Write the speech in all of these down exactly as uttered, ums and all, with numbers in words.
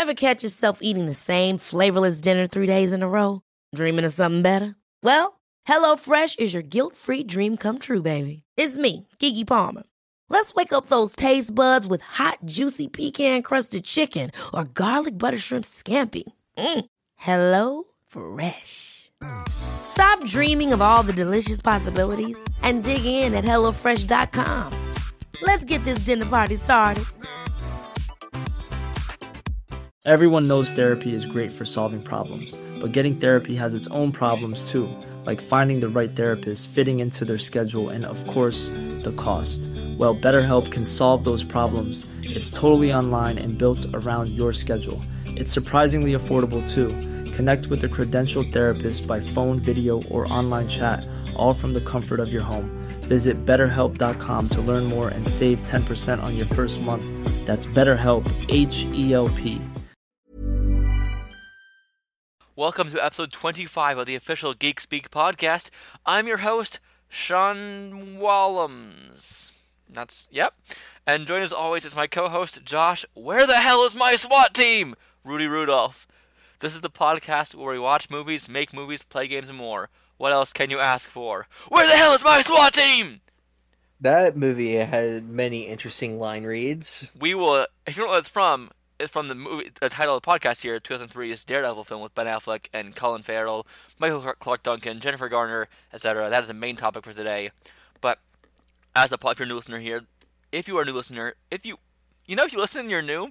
Ever catch yourself eating the same flavorless dinner three days in a row? Dreaming of something better? Well, HelloFresh is your guilt-free dream come true, baby. It's me, Keke Palmer. Let's wake up those taste buds with hot, juicy pecan-crusted chicken or garlic butter shrimp scampi. Mm. Hello Fresh. Stop dreaming of all the delicious possibilities and dig in at hello fresh dot com. Let's get this dinner party started. Everyone knows therapy is great for solving problems, but getting therapy has its own problems too, like finding the right therapist, fitting into their schedule, and of course, the cost. Well, BetterHelp can solve those problems. It's totally online and built around your schedule. It's surprisingly affordable too. Connect with a credentialed therapist by phone, video, or online chat, all from the comfort of your home. Visit better help dot com to learn more and save ten percent on your first month. That's BetterHelp, H E L P. Welcome to episode twenty-five of the official Geek Speak podcast. I'm your host, Sean Wallums. That's, yep. And join as always is my co-host, Josh. Where the hell is my SWAT team? Rudy Rudolph. This is the podcast where we watch movies, make movies, play games, and more. What else can you ask for? Where the hell is my SWAT team? That movie had many interesting line reads. We will, if you know what it's from, it's from the movie, the title of the podcast here, two thousand three's Daredevil film with Ben Affleck and Colin Farrell, Michael Clark Duncan, Jennifer Garner, et cetera. That is the main topic for today. But as the if you're a new listener here, if you are a new listener, if you, you know, if you listen, you're new.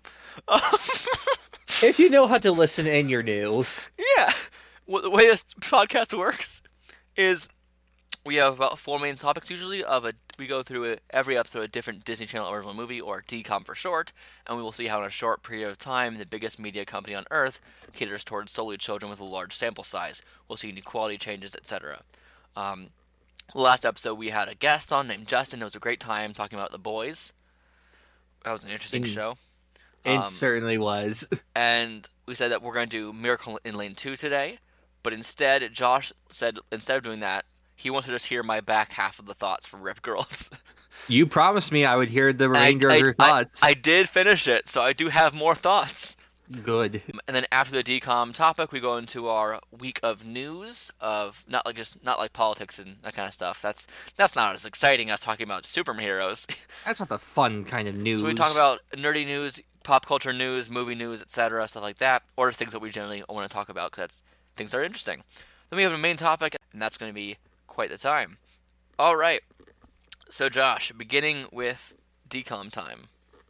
If you know how to listen and you're new. Yeah. Well, the way this podcast works is we have about four main topics usually. Of a we go through a, every episode a different Disney Channel original movie, or D COM for short, and we will see how in a short period of time the biggest media company on Earth caters towards solely children with a large sample size. We'll see inequality changes, et cetera. Um, last episode we had a guest on named Justin. It was a great time talking about The Boys. That was an interesting In, show. It Um, certainly was. And we said that we're going to do Miracle in Lane two today, but instead, Josh said instead of doing that, he wants to just hear my back half of the thoughts from Rip Girls. You promised me I would hear the remainder I, of your I, thoughts. I, I did finish it, so I do have more thoughts. Good. And then after the D COM topic, we go into our week of news of not like just not like politics and that kind of stuff. That's that's not as exciting as talking about Superman heroes. That's not the fun kind of news. So we talk about nerdy news, pop culture news, movie news, et cetera, stuff like that, or just things that we generally want to talk about because that's things that are interesting. Then we have a main topic, and that's going to be quite the time. All right. So Josh, beginning with D COM time.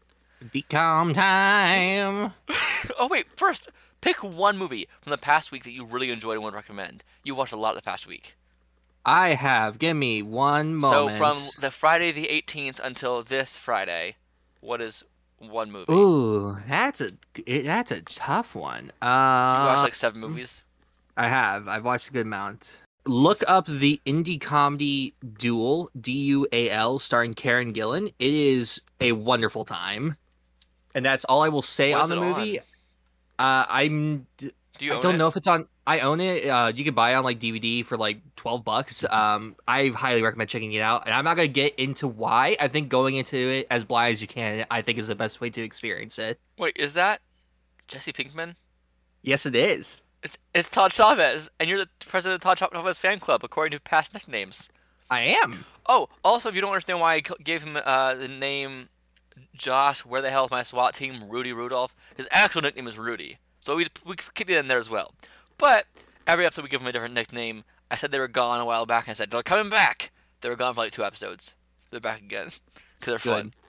D COM time. Oh wait, first, pick one movie from the past week that you really enjoyed and would recommend. You've watched a lot the past week. I have. Give me one moment. So from the Friday the eighteenth until this Friday, what is one movie? Ooh, that's a that's a tough one. Uh, you watched like seven movies? I have. I've watched a good amount. Look up the indie comedy Duel, D U A L, starring Karen Gillan. It is a wonderful time. And that's all I will say What on is the it movie. on? Uh, I'm. Do you I own don't it? know if it's on. I own it. Uh, you can buy it on like D V D for like twelve bucks. Um, I highly recommend checking it out. And I'm not gonna get into why. I think going into it as blind as you can, I think is the best way to experience it. Wait, is that Jesse Pinkman? Yes, it is. It's it's Todd Chavez, and you're the president of Todd Chavez fan club, according to past nicknames. I am. Oh, also, if you don't understand why I gave him uh, the name Josh, where the hell is my SWAT team, Rudy Rudolph, his actual nickname is Rudy. So we we keep it in there as well. But every episode we give him a different nickname. I said they were gone a while back, and I said they're coming back. They were gone for like two episodes. They're back again because they're fun. Good.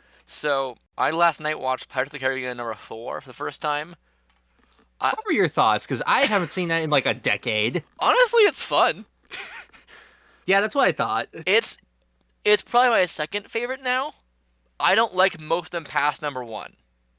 So I last night watched Pirates of the Caribbean number four for the first time. I, What were your thoughts? Because I haven't seen that in like a decade. honestly, it's fun. Yeah, that's what I thought. It's it's probably my second favorite now. I don't like most of them past number one.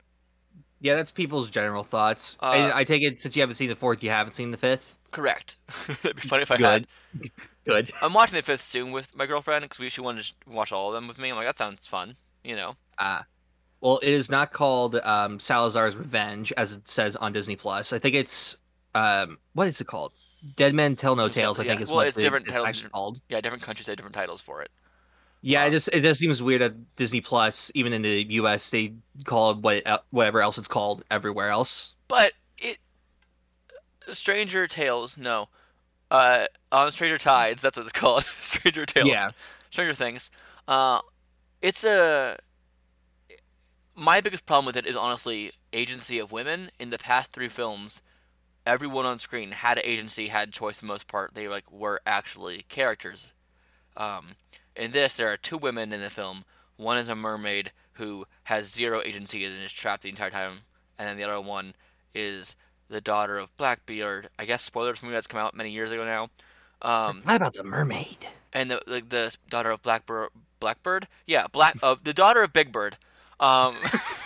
Yeah, that's people's general thoughts. Uh, and I take it since you haven't seen the fourth, you haven't seen the fifth. Correct. It'd be funny if I had. Good. Good. I'm watching the fifth soon with my girlfriend because we she wanted to watch all of them with me. I'm like, that sounds fun, you know. Ah, uh, well, it is not called um, Salazar's Revenge as it says on Disney Plus. I think it's um, what is it called? Dead Men Tell No Tales. I Yeah, think is well, what it's the, different it's titles. actually called. Yeah, different countries have different titles for it. Yeah, Uh, it just it just seems weird that Disney Plus, even in the U S, they call it what whatever else it's called everywhere else. but it Stranger Tales, no. Uh, on Stranger Tides, that's what it's called. Stranger Tales, Yeah. Stranger Things. Uh, it's a. My biggest problem with it is honestly agency of women. In the past three films, everyone on screen had agency, had choice for the most part. They like were actually characters. Um, in this, there are two women in the film. One is a mermaid who has zero agency and is trapped the entire time, and then the other one is the daughter of Blackbeard. I guess spoilers for a movie that's come out many years ago now. Um, What about the mermaid? and the, the the daughter of Blackbird, Blackbird, yeah, Black of the daughter of Big Bird. Um,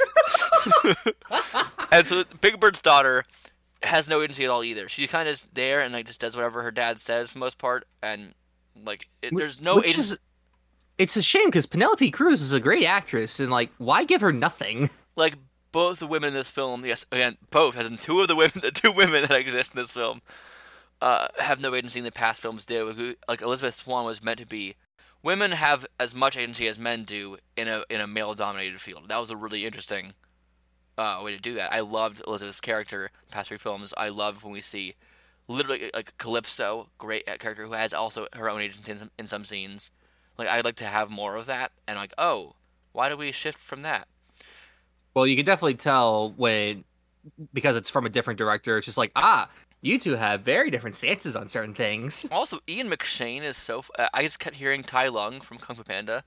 and so Big Bird's daughter has no agency at all either. She kind of is there and like just does whatever her dad says for the most part, and like it, there's no Which agency. is, it's a shame because Penelope Cruz is a great actress, and like, why give her nothing? Like both the women in this film, yes, again, both, as in two of the women, the two women that exist in this film, uh, have no agency in the past films do. Like Elizabeth Swann was meant to be. Women have as much agency as men do in a in a male-dominated field. That was a really interesting uh, way to do that. I loved Elizabeth's character in the past three films. I love when we see literally like Calypso, great character who has also her own agency in some, in some scenes. Like I'd like to have more of that. And like, oh, why do we shift from that? Well, you can definitely tell when, because it's from a different director. It's just like, ah, you two have very different stances on certain things. Also, Ian McShane is so. F- uh, I just kept hearing Tai Lung from Kung Fu Panda.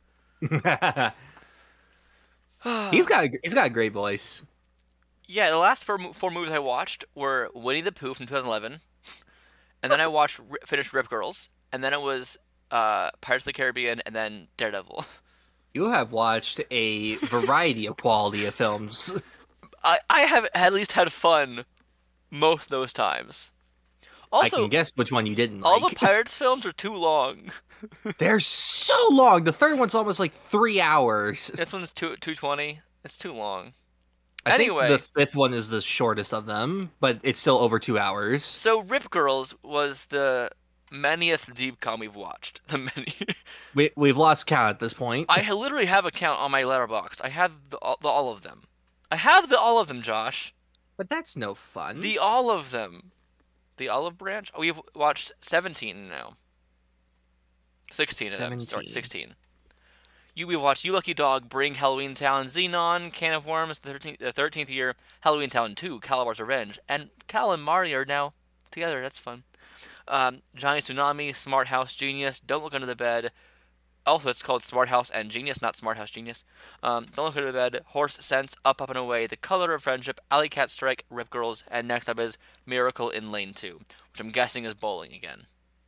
he's got a, he's got a great voice. Yeah, the last four, four movies I watched were Winnie the Pooh from twenty eleven, and then I watched finished Rip Girls, and then it was uh, Pirates of the Caribbean, and then Daredevil. You have watched a variety of quality of films. I I have at least had fun most of those times. Also, I can guess which one you didn't all like. the Pirates films are too long. They're so long. The third one's almost like three hours. This one's two two twenty. It's too long. I Anyway. think the fifth one is the shortest of them, but it's still over two hours. So Rip Girls was the manyth deep com we've watched. The many. We we've lost count at this point. I ha- literally have a count on my letterbox. I have the, all- the all of them. I have the all of them, Josh. But that's no fun. The all of them. The olive branch. Oh, we've watched seventeen now. Sixteen of them. Sorry, seventeen. sixteen. You we watched You Lucky Dog, Bring, Halloween Town, Xenon, Can of Worms, the thirteenth, the thirteenth year, Halloween Town two, Calabar's Revenge, and Cal and Marty are now together. That's fun. Um, Johnny Tsunami, Smart House Genius, Don't Look Under the Bed. Also, it's called Smart House and Genius, not Smart House Genius. Um, Don't Look Under the Bed, Horse Sense, Up, Up and Away, The Color of Friendship, Alley Cat Strike, Rip Girls, and next up is Miracle in Lane two, which I'm guessing is bowling again.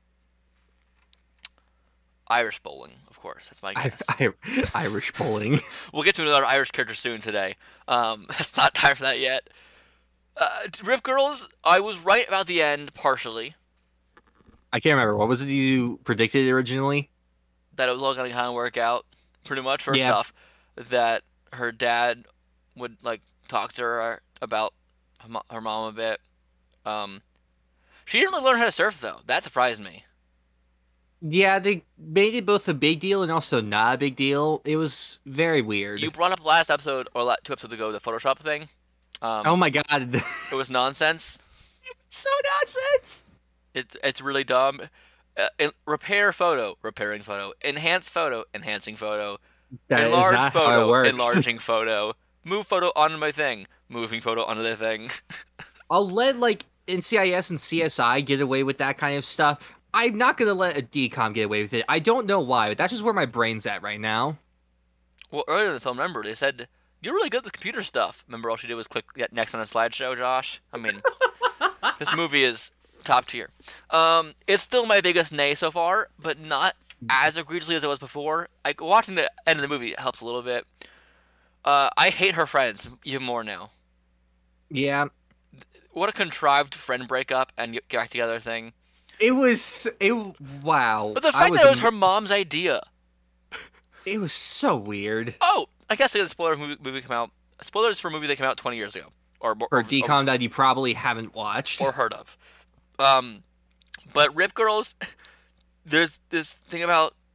Irish bowling, of course. That's my I, guess. I, Irish bowling. We'll get to another Irish character soon today. Um, it's not time for that yet. Uh, Rip Girls, I was right about the end, partially. I can't remember. What was it you predicted originally? That it was all going to kind of work out, pretty much. First Yeah. off, that her dad would, like, talk to her about her mo- her mom a bit. Um, she didn't really learn how to surf, though. That surprised me. Yeah, they made it both a big deal and also not a big deal. It was very weird. You brought up last episode, or la- two episodes ago, the Photoshop thing. Um, oh my god. It was nonsense. so nonsense. It's it's really dumb. Uh, in, repair photo, repairing photo. Enhance photo, enhancing photo. That is Enlarge not photo, how it works. enlarging photo. Move photo onto my thing. Moving photo onto the thing. I'll let like N C I S and C S I get away with that kind of stuff. I'm not gonna let a D COM get away with it. I don't know why, but that's just where my brain's at right now. Well, earlier in the film, remember, they said, you're really good at the computer stuff. Remember, all she did was click get next on a slideshow, Josh? I mean, this movie is top tier. Um, it's still my biggest nay so far, but not as egregiously as it was before. Like, watching the end of the movie helps a little bit. Uh, I hate her friends even more now. Yeah, What a contrived friend breakup and get back together thing. it was. It wow. But the I fact that it was am- her mom's idea. It was so weird. Oh, I guess I got a spoiler movie, movie come out. Spoilers for a movie that came out twenty years ago, or For or, a D COM that you probably haven't watched. or heard of. Um, but Rip Girls, there's this thing about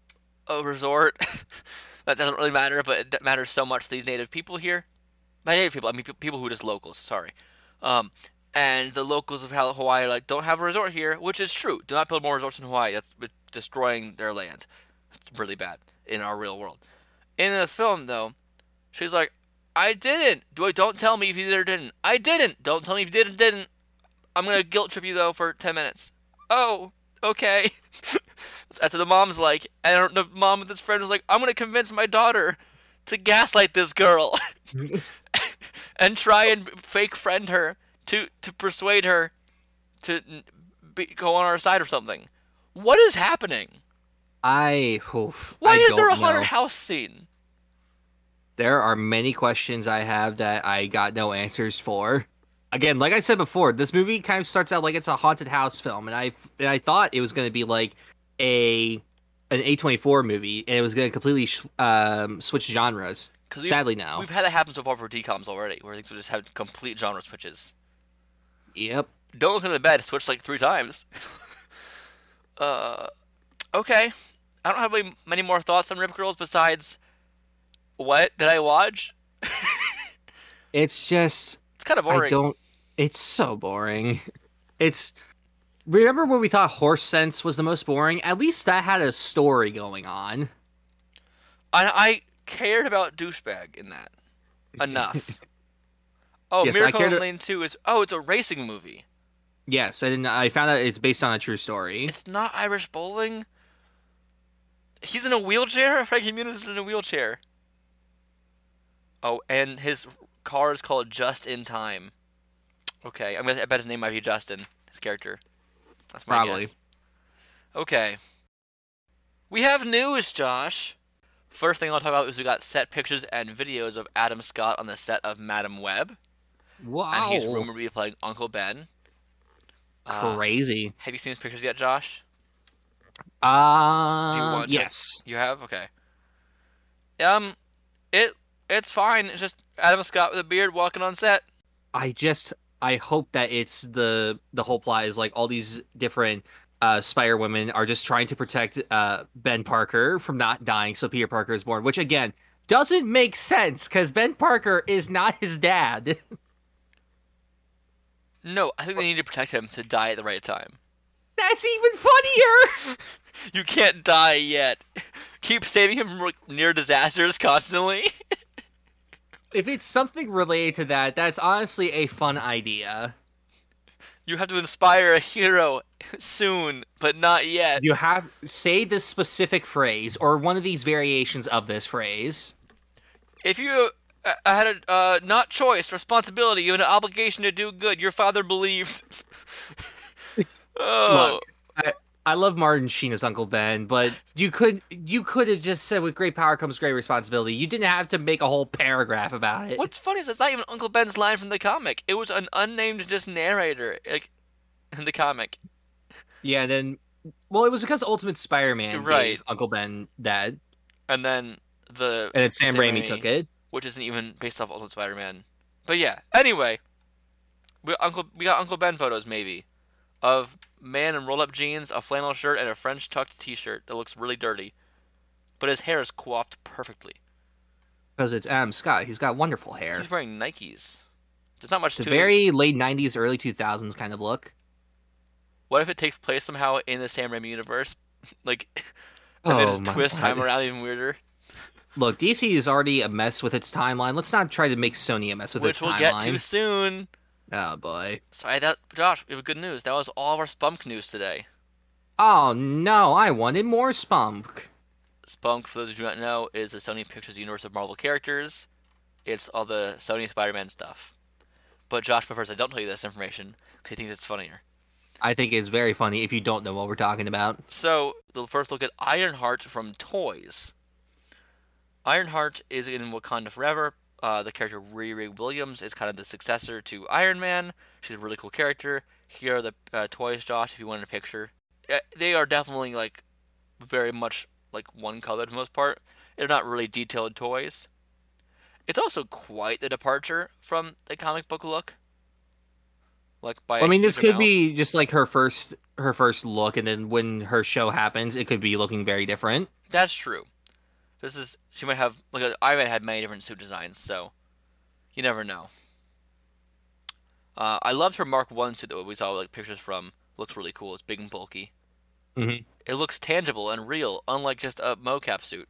a resort. That doesn't really matter, but it matters so much to these native people here. By native people, I mean people who are just locals. Sorry. Um, and the locals of Hawaii like don't have a resort here, which is true. Do not build more resorts in Hawaii. That's destroying their land. It's really bad in our real world. In this film, though, she's like, I didn't. Do I? Don't tell me if you did or didn't. I didn't. Don't tell me if you did or didn't. I'm gonna guilt trip you though for ten minutes. Oh, okay. That's what the mom's like, and the mom with this friend was like, I'm gonna convince my daughter to gaslight this girl and try and fake friend her to to persuade her to be, go on our side or something. What is happening? I. Oof, Why I is there a don't know. haunted house scene? There are many questions I have that I got no answers for. Again, like I said before, this movie kind of starts out like it's a haunted house film, and I and I thought it was going to be like a an A twenty-four movie, and it was going to completely sh- um, switch genres. Sadly, no. We've had it happen so far for D COMs already, where things will just have complete genre switches. Yep. Don't Look Under the Bed switched like three times. uh, okay. I don't have any, many more thoughts on Rip Girls besides, what did I watch? It's just It's kind of boring. I don't. It's so boring. It's. Remember when we thought Horse Sense was the most boring? At least that had a story going on. I, I cared about Douchebag in that enough. Oh, Yes, I Miracle cared in a- Lane two is oh, it's a racing movie. Yes, and I found out it's based on a true story. It's not Irish Bowling. He's in a wheelchair. Frankie Muniz is in a wheelchair. Oh, and his car is called Just in Time. Okay, I'm gonna. I bet his name might be Justin. His character. That's my Probably. guess. Okay. We have news, Josh. First thing I'll talk about is we got set pictures and videos of Adam Scott on the set of Madam Web, Wow. and he's rumored to be playing Uncle Ben. Uh, Crazy. have you seen his pictures yet, Josh? Uh, Do you want to- yes. You have? Okay. Um, it it's fine. It's just Adam Scott with a beard walking on set. I just I hope that it's the the whole plot is like all these different uh Spider Women are just trying to protect uh Ben Parker from not dying, so Peter Parker is born, which again doesn't make sense because Ben Parker is not his dad. No, I think they need to protect him to die at the right time. That's even funnier. You can't die yet. Keep saving him from like, near disasters constantly. If it's something related to that, that's honestly a fun idea. You have to inspire a hero soon, but not yet. You have say this specific phrase or one of these variations of this phrase. If you uh, had a uh, not choice, responsibility, you had an obligation to do good, your father believed. Oh. Look, I, I love Martin Sheen as Uncle Ben, but you could you could have just said with great power comes great responsibility. You didn't have to make a whole paragraph about it. What's funny is it's not even Uncle Ben's line from the comic. It was an unnamed just narrator like in the comic. Yeah, and then well, it was because Ultimate Spider-Man Right. gave Uncle Ben that, And then the and then Sam, Raimi took it. which isn't even based off Ultimate Spider-Man. But yeah, anyway, we Uncle we got Uncle Ben photos maybe of man in rolled-up jeans, a flannel shirt, and a French tucked T-shirt that looks really dirty, but his hair is coiffed perfectly. Because it's Adam Scott. He's got wonderful hair. He's wearing Nikes. There's not much It's a to very late nineties, early two thousands kind of look. What if it takes place somehow in the Sam Raimi universe? Like, and they Oh just my twist God. time around even weirder? Look, D C is already a mess with its timeline. Let's not try to make Sony a mess with Which its we'll timeline. get to soon. Oh boy. Sorry, that Josh, we have good news. That was all of our Spunk news today. Oh no, I wanted more spunk. Spunk, for those who do not know, is the Sony Pictures universe of Marvel characters. It's all the Sony Spider-Man stuff. But Josh prefers I don't tell you this information because he thinks it's funnier. I think it's very funny if you don't know what we're talking about. So, the first look at Ironheart from Toys. Ironheart is in Wakanda Forever. Uh, the character Riri Williams is kind of the successor to Iron Man. She's a really cool character. Here are the uh, toys, Josh, if you wanted a picture. Uh, they are definitely, like, very much, like, one color for the most part. They're not really detailed toys. It's also quite the departure from the comic book look. Like, by I mean, a this huge could amount. be just like her first her first look, and then when her show happens, it could be looking very different. That's true. This is she might have like Iron Man had many different suit designs, so you never know. Uh, I loved her Mark One suit that we saw like pictures from. Looks really cool. It's big and bulky. Mm-hmm. It looks tangible and real, unlike just a mocap suit.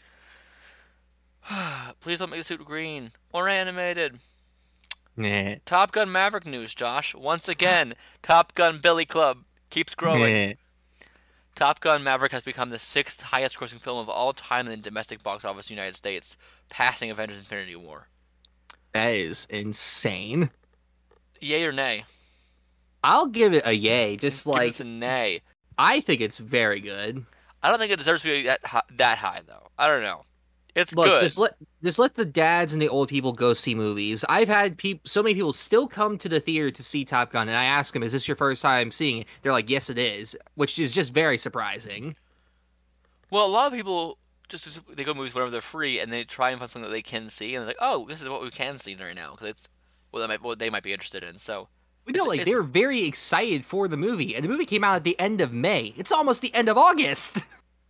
Please don't make the suit green or animated. Nah. Top Gun Maverick news, Josh. Once again, Top Gun Billy Club keeps growing. Nah. Top Gun Maverick has become the sixth highest grossing film of all time in the domestic box office in the United States, passing Avengers Infinity War. That is insane. Yay or nay? I'll give it a yay. Just Give like this a nay. I think it's very good. I don't think it deserves to be that high, that high though. I don't know. It's Look, good. just let just let the dads and the old people go see movies. I've had peop- so many people still come to the theater to see Top Gun, and I ask them, "Is this your first time seeing it?" They're like, "Yes, it is," which is just very surprising. Well, a lot of people just they go to movies whenever they're free, and they try and find something that they can see, and they're like, "Oh, this is what we can see right now," because it's well, they might, what they might be interested in. So. We know, It's- like it's- they're very excited for the movie, and the movie came out at the end of May. It's almost the end of August.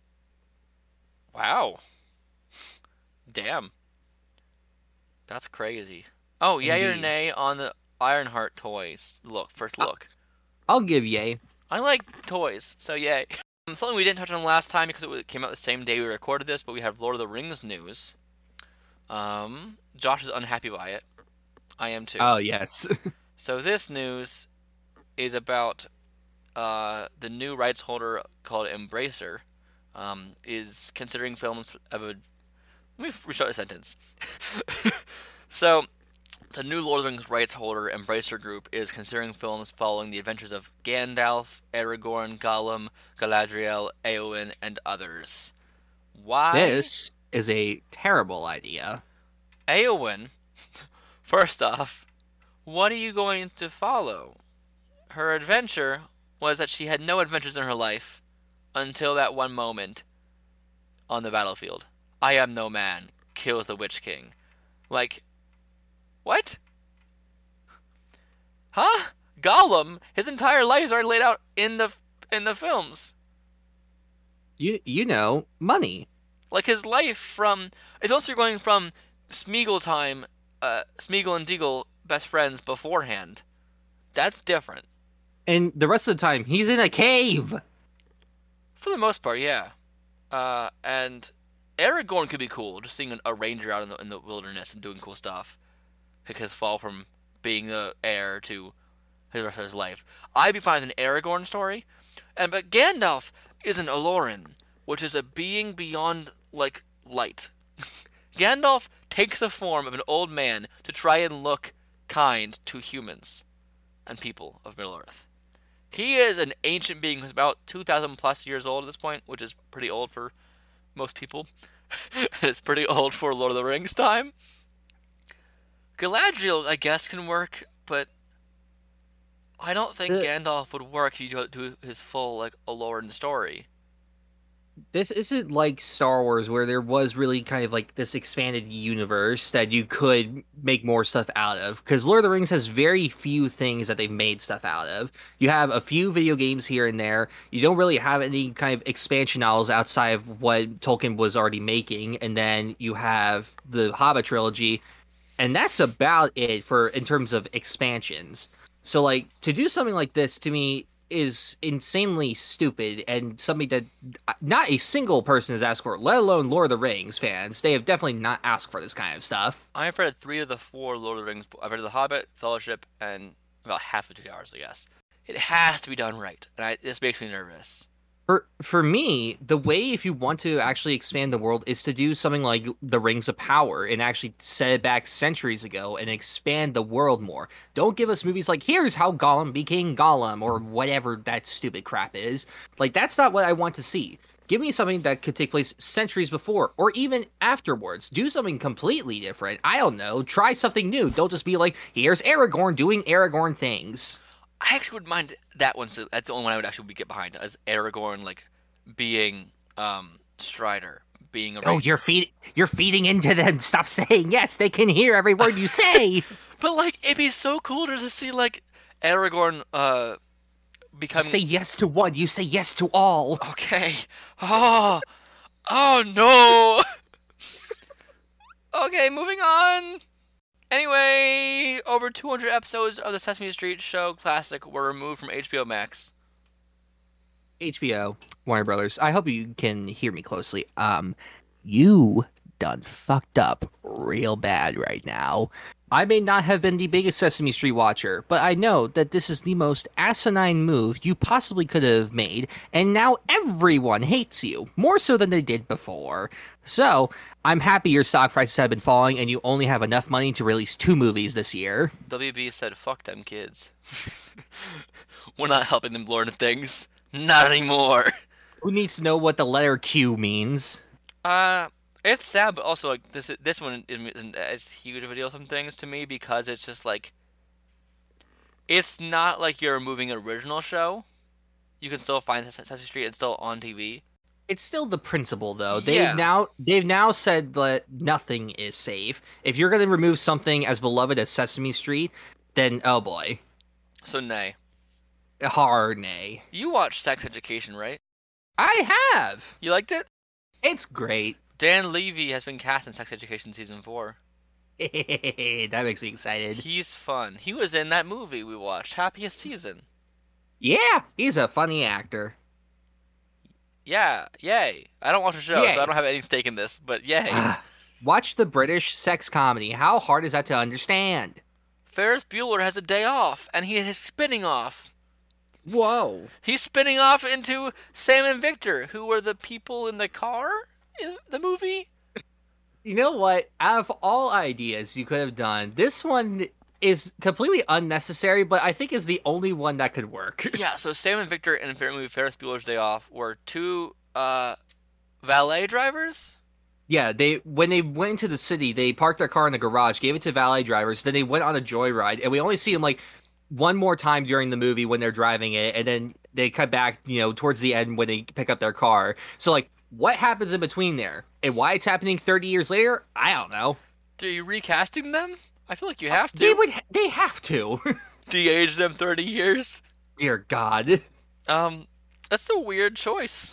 Wow. Damn. That's crazy. Oh, yay or Indeed. nay on the Ironheart toys? Look, first look. I'll give yay. I like toys, so yay. Um, Something we didn't touch on last time because it came out the same day we recorded this, but we have Lord of the Rings news. Um, Josh is unhappy by it. I am too. Oh yes. So this news is about uh, the new rights holder called Embracer um, is considering films of a. Let me restart the sentence. So, the new Lord of the Rings rights holder Embracer Group is considering films following the adventures of Gandalf, Aragorn, Gollum, Galadriel, Eowyn, and others. Why? This is a terrible idea. Eowyn, first off, what are you going to follow? Her adventure was that she had no adventures in her life until that one moment on the battlefield. I am no man, kills the Witch King. Like, what? Huh? Gollum, his entire life is already laid out in the in the films. You you know, money. Like his life from it's also going from Smeagol time, uh, Smeagol and Deagle best friends beforehand. That's different. And the rest of the time, he's in a cave. For the most part, yeah. Uh, and Aragorn could be cool, just seeing a ranger out in the in the wilderness and doing cool stuff. Like his fall from being the heir to his rest of his life. I'd be fine with an Aragorn story. And but Gandalf is an Aloran, which is a being beyond like light. Gandalf takes the form of an old man to try and look kind to humans and people of Middle Earth. He is an ancient being who's about two thousand plus years old at this point, which is pretty old for most people. It's pretty old for Lord of the Rings time. Galadriel, I guess, can work, but I don't think The- Gandalf would work if you do- do his full, like, Aloran story. This isn't like Star Wars where there was really kind of like this expanded universe that you could make more stuff out of. Because Lord of the Rings has very few things that they've made stuff out of. You have a few video games here and there. You don't really have any kind of expansion novels outside of what Tolkien was already making. And then you have the Hobbit trilogy. And that's about it for in terms of expansions. So like to do something like this to me is insanely stupid and something that not a single person has asked for, let alone Lord of the Rings fans. They have definitely not asked for this kind of stuff. I've read three of the four Lord of the Rings. I've read The Hobbit, Fellowship, and about half the two hours, I guess. It has to be done right, and I, this makes me nervous. For for me, the way if you want to actually expand the world is to do something like the Rings of Power and actually set it back centuries ago and expand the world more. Don't give us movies like here's how Gollum became Gollum or whatever that stupid crap is. Like that's not what I want to see. Give me something that could take place centuries before or even afterwards. Do something completely different. I don't know. Try something new. Don't just be like, here's Aragorn doing Aragorn things. I actually would mind that one. So that's the only one I would actually get behind, as Aragorn, like, being um, Strider, being a. Oh, you're feed you're feeding into them. Stop saying yes. They can hear every word you say. But like, it'd be so cool to just see like Aragorn uh becoming. Say yes to one. You say yes to all. Okay. Oh, Oh no! Okay, moving on. Anyway, over two hundred episodes of the Sesame Street show classic were removed from H B O Max. H B O, Warner Brothers. I hope you can hear me closely. Um, you done fucked up real bad right now. I may not have been the biggest Sesame Street watcher, but I know that this is the most asinine move you possibly could have made, and now everyone hates you, more so than they did before. So, I'm happy your stock prices have been falling and you only have enough money to release two movies this year. W B said, fuck them kids. We're not helping them learn things. Not anymore. Who needs to know what the letter Q means? Uh... It's sad, but also like this. This one isn't as huge of a deal. Some things to me because it's just like it's not like you're removing an original show. You can still find Sesame Street. It's still on T V. It's still the principle, though. They've Yeah. now they've now said that nothing is safe. If you're going to remove something as beloved as Sesame Street, then oh boy, So nay. hard nay. You watched Sex Education, right? I have. You liked it? It's great. Dan Levy has been cast in Sex Education season four. That makes me excited. He's fun. He was in that movie we watched, Happiest Season. Yeah, he's a funny actor. Yeah, yay. I don't watch the show, Yay. so I don't have any stake in this, but yay. Watch the British sex comedy. How hard is that to understand? Ferris Bueller has a day off, and he is spinning off. Whoa. He's spinning off into Sam and Victor, who were the people in the car in the movie. You know what? Out of all ideas you could have done, this one is completely unnecessary, but I think is the only one that could work. Yeah, so Sam and Victor in the movie Ferris Bueller's Day Off were two uh, valet drivers. Yeah, they when they went into the city, they parked their car in the garage, gave it to valet drivers, then they went on a joyride, and we only see them like one more time during the movie when they're driving it, and then they cut back, you know, towards the end when they pick up their car. So like, what happens in between there? And why it's happening thirty years later? I don't know. Are you recasting them? I feel like you have to. They would. They have to. De-age them thirty years. Dear God. Um, that's a weird choice.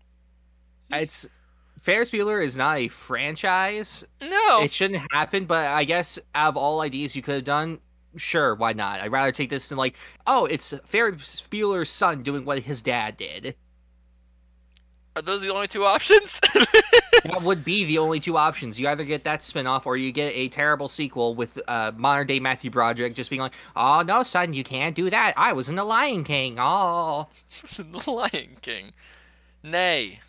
It's Ferris Bueller is not a franchise. No. It shouldn't happen, but I guess out of all ideas you could have done, sure, why not? I'd rather take this than like, oh, it's Ferris Bueller's son doing what his dad did. Are those the only two options? That would be the only two options. You either get that spinoff or you get a terrible sequel with uh, modern day Matthew Broderick just being like, oh, no, son, you can't do that. I was in The Lion King. Oh. It's in The Lion King. Nay.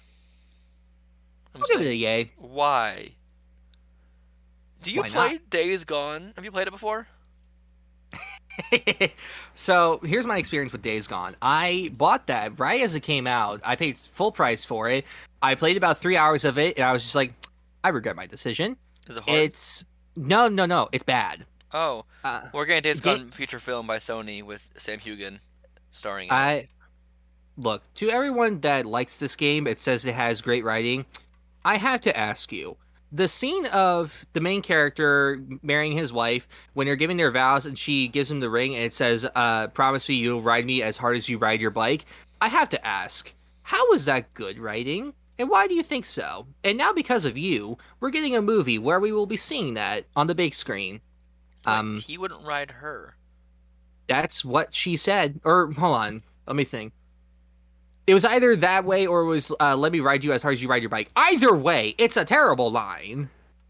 I'm I'll give it a saying, yay. why? Do you Why play not? Days Gone? Have you played it before? So here's my experience with Days Gone. I bought that right as it came out. I paid full price for it. I played about three hours of it, and I was just like, I regret my decision. Is it hard? It's no, no, no. It's bad. Oh, Uh, we're getting Days ga- Gone feature film by Sony with Sam Hugan starring in it. I look to everyone that likes this game. It says it has great writing. I have to ask you. The scene of the main character marrying his wife when they're giving their vows and she gives him the ring and it says, uh, promise me you'll ride me as hard as you ride your bike. I have to ask, how was that good writing? And why do you think so? And now because of you, we're getting a movie where we will be seeing that on the big screen. Wait, Um, he wouldn't ride her. that's what she said. Or, hold on, let me think. It was either that way or it was, uh, let me ride you as hard as you ride your bike. Either way, it's a terrible line.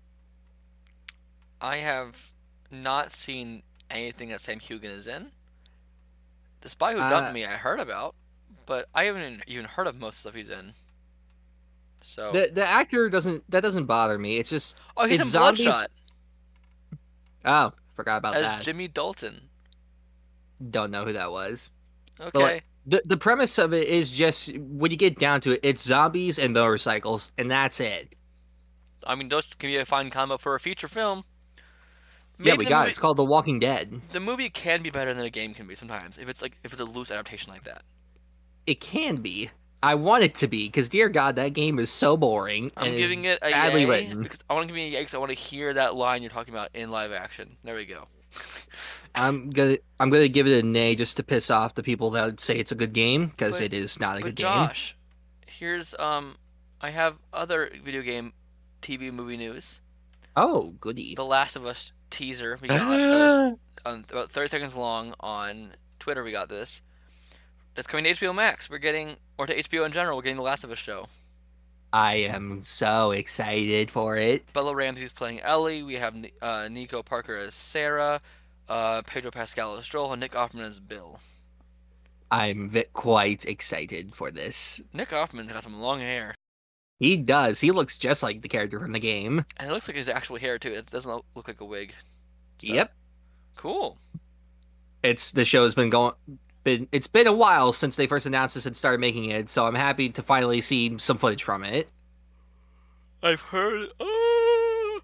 I have not seen anything that Sam Hugan is in. The Spy Who Dumped Uh, Me, I heard about, but I haven't even heard of most stuff he's in. So, The the actor doesn't, that doesn't bother me. It's just, oh, he's it's in zombies- Bloodshot oh, forgot about as that. Jimmy Dalton. Don't know who that was. Okay, But like, the the premise of it is just, when you get down to it, it's zombies and motorcycles, and that's it. I mean those can be a fine combo for a feature film. Yeah, Maybe we the got movie, it. It's called The Walking Dead. The movie can be better than a game can be sometimes if it's like if it's a loose adaptation like that. It can be. I want it to be, because dear God, that game is so boring. I'm and is giving it a badly yay written. because I want to give it a yay because I want to hear that line you're talking about in live action. There we go. I'm gonna I'm gonna give it a nay just to piss off the people that say it's a good game, because But- it is not a But good game. Josh, here's um I have other video game T V movie news. Oh, goody. The Last of Us teaser we got uh, on, about thirty seconds long on Twitter. We got this. It's coming to H B O Max. We're getting, or to H B O in general, we're getting The Last of Us show. I am so excited for it. Bella Ramsey's playing Ellie. We have uh, Nico Parker as Sarah, uh, Pedro Pascal as Joel, and Nick Offerman as Bill. I'm v- quite excited for this. Nick Offerman's got some long hair. He does. He looks just like the character from the game. And it looks like his actual hair, too. It doesn't look like a wig. So, Yep. Cool. It's the show's been going. Been, it's been a while since they first announced this and started making it, so I'm happy to finally see some footage from it. I've heard. Oh.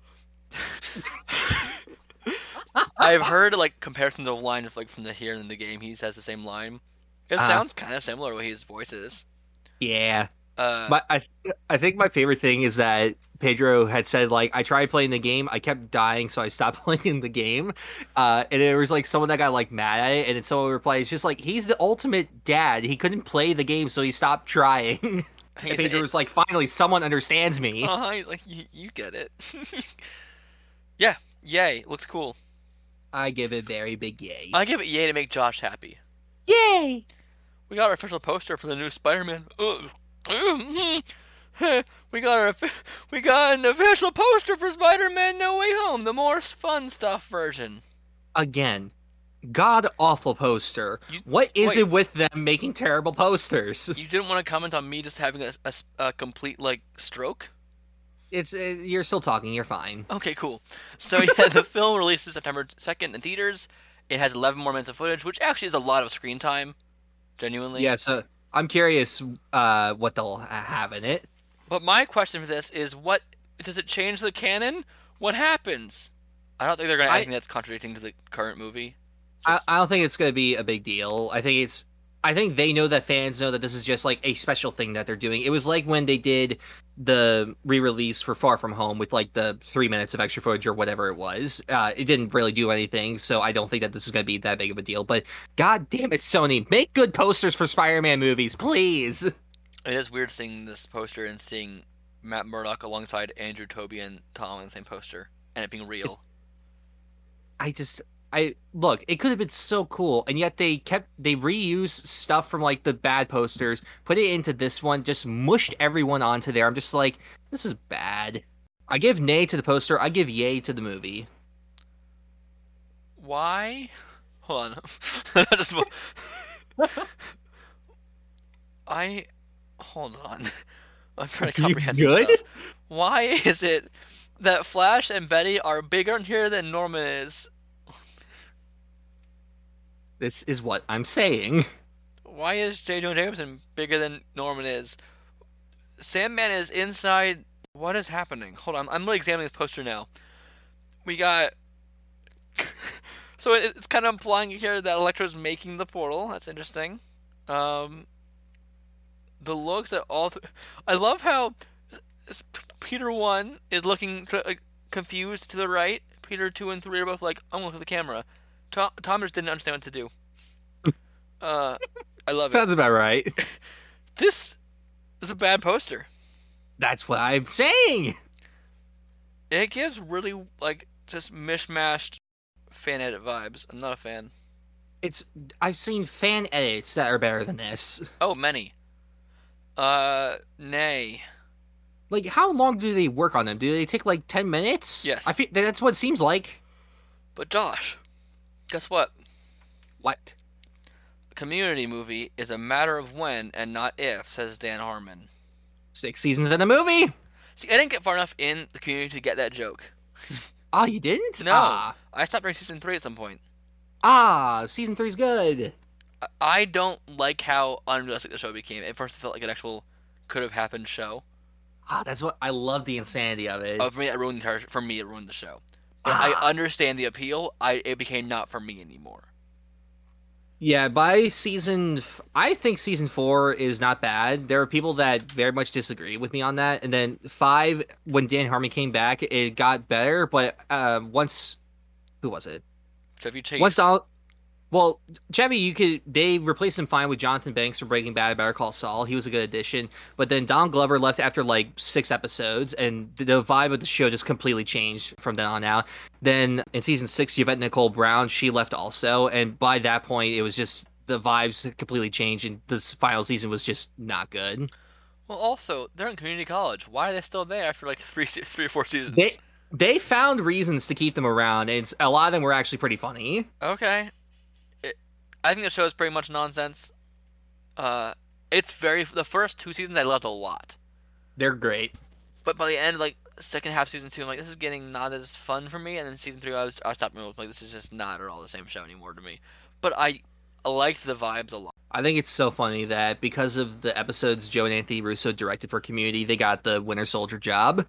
I've heard like comparisons of lines like from the here and in the game. He says the same line. It Uh, sounds kind of similar to what his voice is. Yeah. Uh, But I I think my favorite thing is that Pedro had said, like, I tried playing the game, I kept dying, so I stopped playing the game. Uh, and there was, like, someone that got, like, mad at it, and then someone replied, it's just like, he's the ultimate dad. He couldn't play the game, so he stopped trying. And He's- Pedro was like, finally, someone understands me. uh-huh, he's like, you, you get it. Yeah, yay, looks cool. I give it very big yay. I give it yay to make Josh happy. Yay! We got our official poster for the new Spider-Man. Ugh. We got our we got an official poster for Spider-Man No Way Home, the more fun stuff version. Again, god-awful poster. You- What is wait. it with them making terrible posters? You didn't want to comment on me just having a, a, a complete like stroke? It's uh, You're still talking, you're fine. Okay, cool. So yeah, the film releases September second in theaters. It has eleven more minutes of footage, which actually is a lot of screen time. Genuinely. Yeah, so I'm curious uh, what they'll ha- have in it. But my question for this is, what does it change the canon? What happens? I don't think they're gonna I- add anything that's contradicting to the current movie. I, Just- I don't think it's going to be a big deal. I think it's. I think they know that fans know that this is just like a special thing that they're doing. It was like when they did the re-release for Far From Home with like the three minutes of extra footage or whatever it was. Uh, it didn't really do anything, so I don't think that this is going to be that big of a deal. But god damn it, Sony, make good posters for Spider-Man movies, please. It is weird seeing this poster and seeing Matt Murdock alongside Andrew, Toby, and Tom in the same poster, and it being real. It's- I just. I look, it could have been so cool, and yet they kept they reused stuff from like the bad posters, put it into this one, just mushed everyone onto there. I'm just like, this is bad. I give nay to the poster, I give yay to the movie. Why? Hold on. I just wa- I hold on. I'm trying to You comprehend some good? stuff. Why is it that Flash and Betty are bigger in here than Norman is? This is what I'm saying. Why is J. Jonah Jameson bigger than Norman is? Sandman is inside. What is happening? Hold on. I'm really examining this poster now. We got. So it- it's kind of implying here that Electro's making the portal. That's interesting. Um, the looks at all. Th- I love how s- Peter one is looking to, like, confused to the right. Peter two and three are both like, I'm gonna look at the camera. Tom, Tom just didn't understand what to do. Uh, I love it. Sounds about right. This is a bad poster. That's what I'm saying. It gives really like just mishmashed fan edit vibes. I'm not a fan. It's I've seen fan edits that are better than this. Oh, many. Uh, nay. Like, how long do they work on them? Do they take like ten minutes? Yes. I feel that's what it seems like. But Josh, guess what? What? A Community movie is a matter of when and not if, says Dan Harmon. Six seasons in a movie? See, I didn't get far enough in the Community to get that joke. Oh, you didn't? No, Ah, I stopped during season three at some point. ah season three's good. I- I don't like how unrealistic the show became. At first, it felt like an actual could have happened show. Ah, that's what I love the insanity of it. Uh, for me, it ruined the entire. For me, it ruined the show. But Ah. I understand the appeal. I it became not for me anymore. Yeah, by season, f- I think season four is not bad. There are people that very much disagree with me on that. And then five, when Dan Harmon came back, it got better. But uh, once, who was it? Chevy Chase. Once Donald, Well, Chevy, you could they replaced him fine with Jonathan Banks from Breaking Bad, Better Call Saul. He was a good addition, but then Don Glover left after like six episodes, and the, the vibe of the show just completely changed from then on out. Then in season six, Yvette Nicole Brown, she left also, and by that point, it was just the vibes completely changed, and this final season was just not good. Well, also they're in community college. Why are they still there after like three, se- three or four seasons? They they found reasons to keep them around, and it's, a lot of them were actually pretty funny. Okay. I think the show is pretty much nonsense. Uh, it's very the first two seasons I loved a lot, They're great. but by the end, like second half season two, I'm like, this is getting not as fun for me. And then season three, I was I stopped. I was like, this is just not at all the same show anymore to me. But I, I liked the vibes a lot. I think it's so funny that because of the episodes Joe and Anthony Russo directed for Community, they got the Winter Soldier job.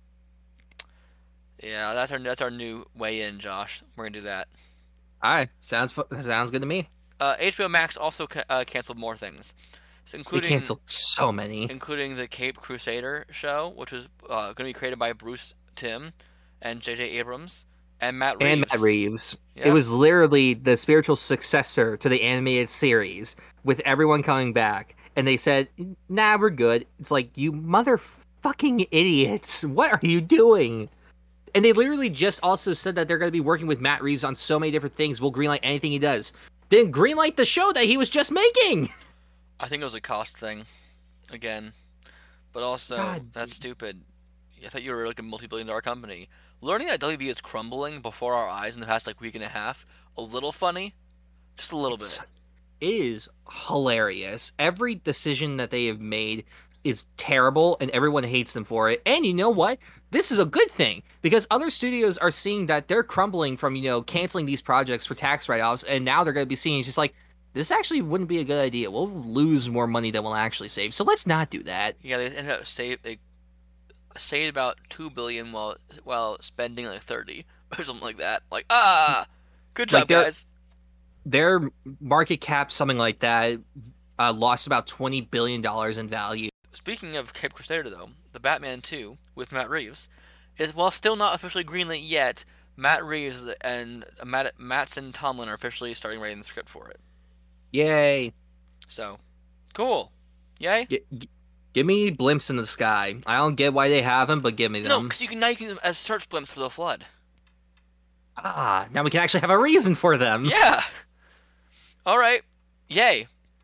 Yeah, that's our that's our new way in, Josh. We're gonna do that. All right, sounds fu- sounds good to me. Uh, H B O Max also ca- uh, canceled more things, so They including canceled so many. including the Cape Crusader show, which was uh, going to be created by Bruce Timm and J J Abrams and Matt Reeves. And Matt Reeves. Yeah. It was literally the spiritual successor to the animated series with everyone coming back. And they said, nah, we're good. It's like, you motherfucking idiots. What are you doing? And they literally just also said that they're going to be working with Matt Reeves on so many different things. We'll greenlight anything he does. Then greenlight the show that he was just making. I think it was a cost thing, again, but also God. that's stupid. I thought you were like a multi-billion dollar company. Learning that W B is crumbling before our eyes in the past like week and a half, a little funny, just a little It's- bit. It is hilarious. Every decision that they have made is terrible, and everyone hates them for it. And you know what? This is a good thing, because other studios are seeing that they're crumbling from, you know, canceling these projects for tax write-offs, and now they're going to be seeing it's just like, this actually wouldn't be a good idea. We'll lose more money than we'll actually save, so let's not do that. Yeah, they ended up save they saved about two billion while while spending like thirty or something like that. Like ah, good job, Like, they're- guys. Their market cap, something like that, uh, lost about twenty billion dollars in value. Speaking of Cape Crusader, though, the Batman two with Matt Reeves is, while still not officially greenlit yet, Matt Reeves and Matt Mattson Tomlin are officially starting writing the script for it. Yay. So, cool. Yay? G- g- give me blimps in the sky. I don't get why they have them, but give me them. No, because you can now you can use them as search blimps for the flood. Ah, now we can actually have a reason for them. Yeah. All right. Yay.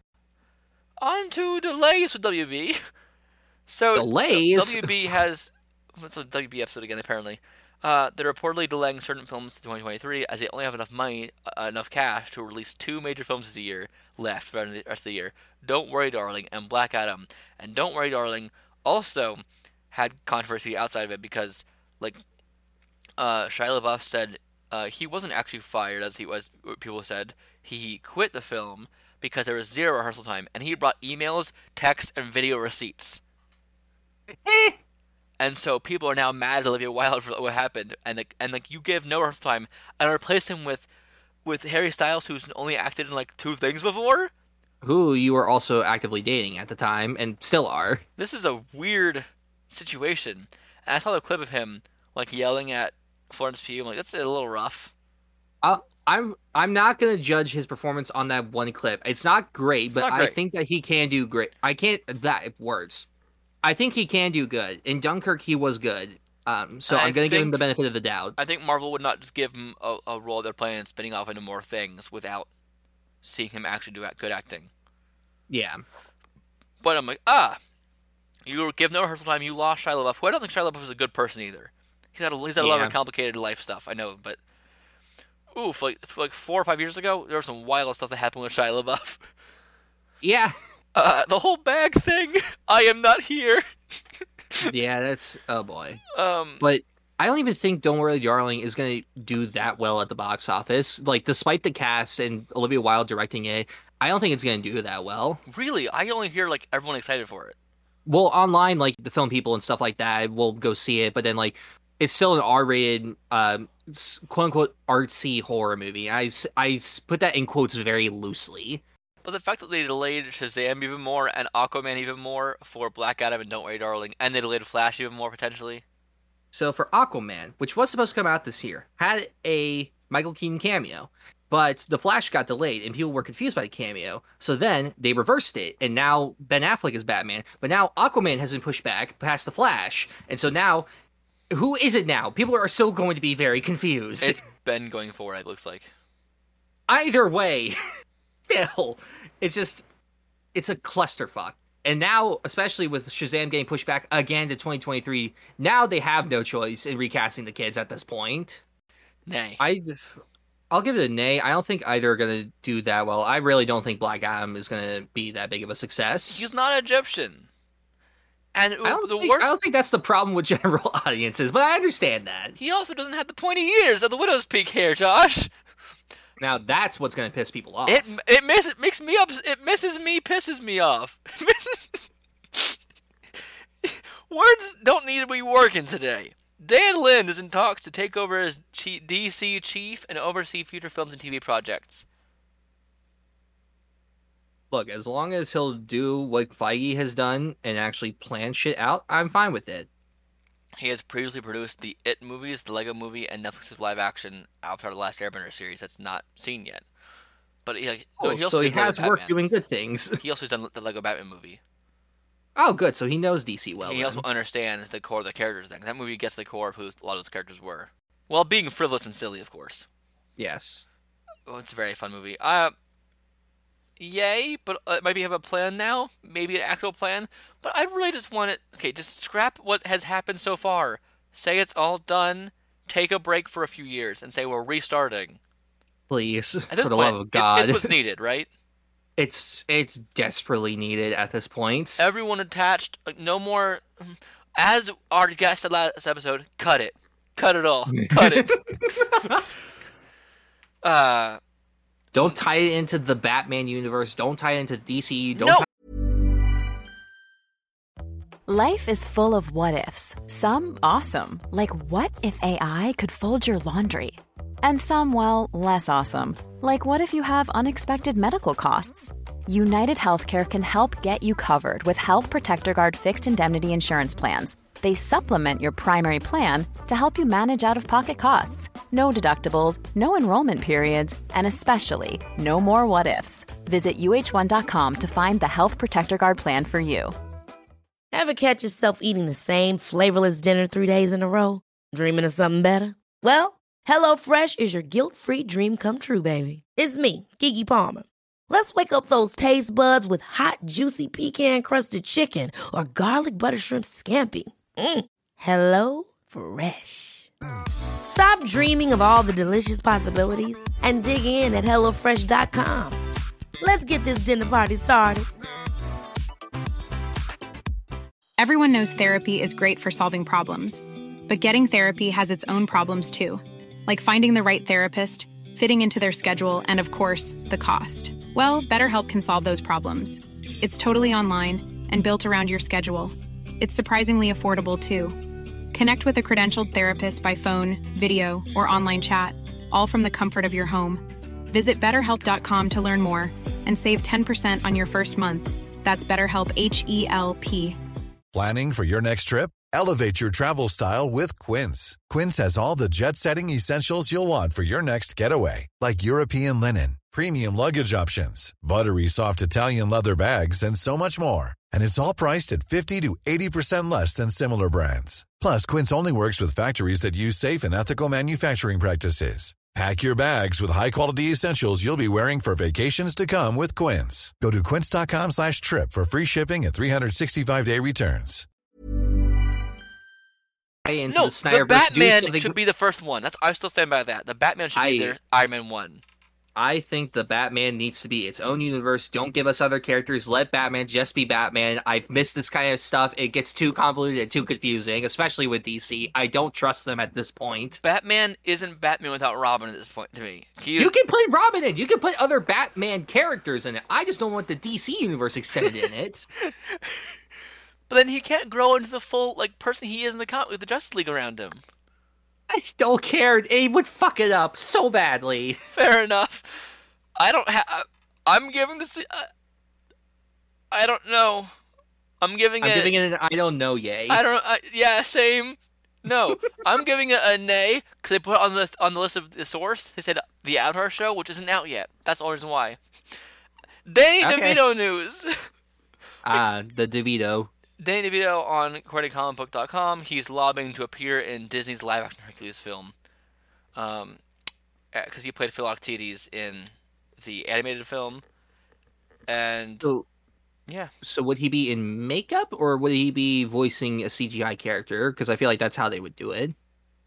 On to delays with W B. So Delays? W B has what's a W B episode again? Apparently, uh, they're reportedly delaying certain films to twenty twenty-three as they only have enough money, uh, enough cash to release two major films this year left for the rest of the year. Don't Worry, Darling and Black Adam. And Don't Worry, Darling also had controversy outside of it because, like, uh, Shia LaBeouf said uh, he wasn't actually fired, as he was. People said he quit the film because there was zero rehearsal time, and he brought emails, texts, and video receipts. And so people are now mad at Olivia Wilde for what happened, and like, and like you give no rehearsal time and replace him with with Harry Styles, who's only acted in like two things before. Who you were also actively dating at the time, and still are. This is a weird situation. And I saw the clip of him like yelling at Florence Pugh. I'm like, that's a little rough. Uh, I'm I'm not gonna judge his performance on that one clip. It's not great, It's but not I great. think that he can do great. I can't that words. I think he can do good. In Dunkirk, he was good. Um, so I I'm gonna give him think- the benefit of the doubt. I think Marvel would not just give him a, a role they're playing and spinning off into more things without seeing him actually do act- good acting. Yeah. But I'm like, ah, you give no rehearsal time. You lost Shia LaBeouf, who I don't think Shia LaBeouf is a good person either. He's had a, he's had a lot Yeah. of complicated life stuff. I know, but oof, like like four or five years ago, there was some wild stuff that happened with Shia LaBeouf. Yeah. Uh, the whole bag thing. I am not here. Yeah. That's oh boy. Um, But I don't even think Don't Worry, Darling is going to do that well at the box office. Like, despite the cast and Olivia Wilde directing it, I don't think it's going to do that well. really, I only hear like everyone excited for it. Well, online, like, the film people and stuff like that will go see it, but then, like, it's still an R-rated, um, s- quote-unquote, artsy horror movie. I, s- I s- put that in quotes very loosely. But the fact that they delayed Shazam even more and Aquaman even more for Black Adam and Don't Worry, Darling, and they delayed Flash even more potentially. So for Aquaman, which was supposed to come out this year, had a Michael Keaton cameo, But The Flash got delayed, and people were confused by the cameo. So then they reversed it, and now Ben Affleck is Batman. But now Aquaman has been pushed back past The Flash. And so now, who is it now? People are still going to be very confused. It's Ben going forward, it looks like. Either way, still, it's just, it's a clusterfuck. And now, especially with Shazam getting pushed back again to twenty twenty-three, now they have no choice in recasting the kids at this point. Nay. I... I'll give it a nay. I don't think either are going to do that well. I really don't think Black Adam is going to be that big of a success. He's not Egyptian. And I don't, the think, worst... I don't think that's the problem with general audiences, but I understand that. He also doesn't have the pointy ears of the Widow's Peak hair, Josh. Now that's what's going to piss people off. It it, miss, it makes me up. It misses me, pisses me off. Words don't need to be working today. Dan Lin is in talks to take over as D C chief and oversee future films and T V projects. Look, as long as he'll do what Feige has done and actually plan shit out, I'm fine with it. He has previously produced the It movies, the Lego movie, and Netflix's live-action Avatar: The Last Airbender series that's not seen yet. But he, like, oh, no, he also so he did Lego has work Batman. doing good things. He also has done the Lego Batman movie. Oh, good. So he knows D C well. He then. also understands the core of the characters. Then that movie gets to the core of who a lot of those characters were, while being frivolous and silly, of course. Yes. Oh, it's a very fun movie. Uh, yay! But uh, maybe have a plan now. Maybe an actual plan. But I really just want it. Okay, just scrap what has happened so far. Say it's all done. Take a break for a few years and say we're restarting. Please, At this for the point, love of God, it's, it's what's needed, right? It's it's desperately needed at this point. Everyone attached, like, no more. As our guest said last episode, cut it, cut it all, cut it. uh, Don't tie it into the Batman universe. Don't tie it into D C. Don't. No! Tie- Life is full of what ifs. Some awesome, like what if A I could fold your laundry? And some, well, less awesome. Like what if you have unexpected medical costs? United Healthcare can help get you covered with Health Protector Guard fixed indemnity insurance plans. They supplement your primary plan to help you manage out-of-pocket costs. No deductibles, no enrollment periods, and especially no more what ifs. Visit U H one dot com to find the Health Protector Guard plan for you. Ever catch yourself eating the same flavorless dinner three days in a row? Dreaming of something better? Well, HelloFresh is your guilt-free dream come true, baby. It's me, Keke Palmer. Let's wake up those taste buds with hot, juicy pecan-crusted chicken or garlic butter shrimp scampi. Mm. Hello Fresh. Stop dreaming of all the delicious possibilities and dig in at hello fresh dot com. Let's get this dinner party started. Everyone knows therapy is great for solving problems, but getting therapy has its own problems too, like finding the right therapist, fitting into their schedule, and of course, the cost. Well, BetterHelp can solve those problems. It's totally online and built around your schedule. It's surprisingly affordable too. Connect with a credentialed therapist by phone, video, or online chat, all from the comfort of your home. Visit better help dot com to learn more and save ten percent on your first month. That's BetterHelp, H E L P. Planning for your next trip? Elevate your travel style with Quince. Quince has all the jet-setting essentials you'll want for your next getaway, like European linen, premium luggage options, buttery soft Italian leather bags, and so much more. And it's all priced at fifty to eighty percent less than similar brands. Plus, Quince only works with factories that use safe and ethical manufacturing practices. Pack your bags with high-quality essentials you'll be wearing for vacations to come with Quince. Go to quince dot com slash trip for free shipping and three sixty-five day returns. No, the, the Batman should be the first one. That's I still stand by that. The Batman should I, be their Iron Man one. I think the Batman needs to be its own universe. Don't give us other characters. Let Batman just be Batman. I've missed this kind of stuff. It gets too convoluted and too confusing, especially with D C. I don't trust them at this point. Batman isn't Batman without Robin at this point to me. He you can put Robin in. You can put other Batman characters in it. I just don't want the D C universe extended in it. But then he can't grow into the full like person he is in the comic with the Justice League around him. I don't care. He would fuck it up so badly. Fair enough. I don't have. I'm giving this. Uh, I don't know. I'm giving I'm it. giving it an I don't know yay. I don't. Uh, yeah, same. No, I'm giving it a nay because they put it on the on the list of the source. They said the Avatar show, which isn't out yet. That's the only reason why. Danny Okay. DeVito news. Ah, the DeVito. Danny DeVito on According to Comic Book dot com. He's lobbying to appear in Disney's live-action Hercules film. Um, because he played Philoctetes in the animated film, and So, yeah. so would he be in makeup or would he be voicing a C G I character? Because I feel like that's how they would do it.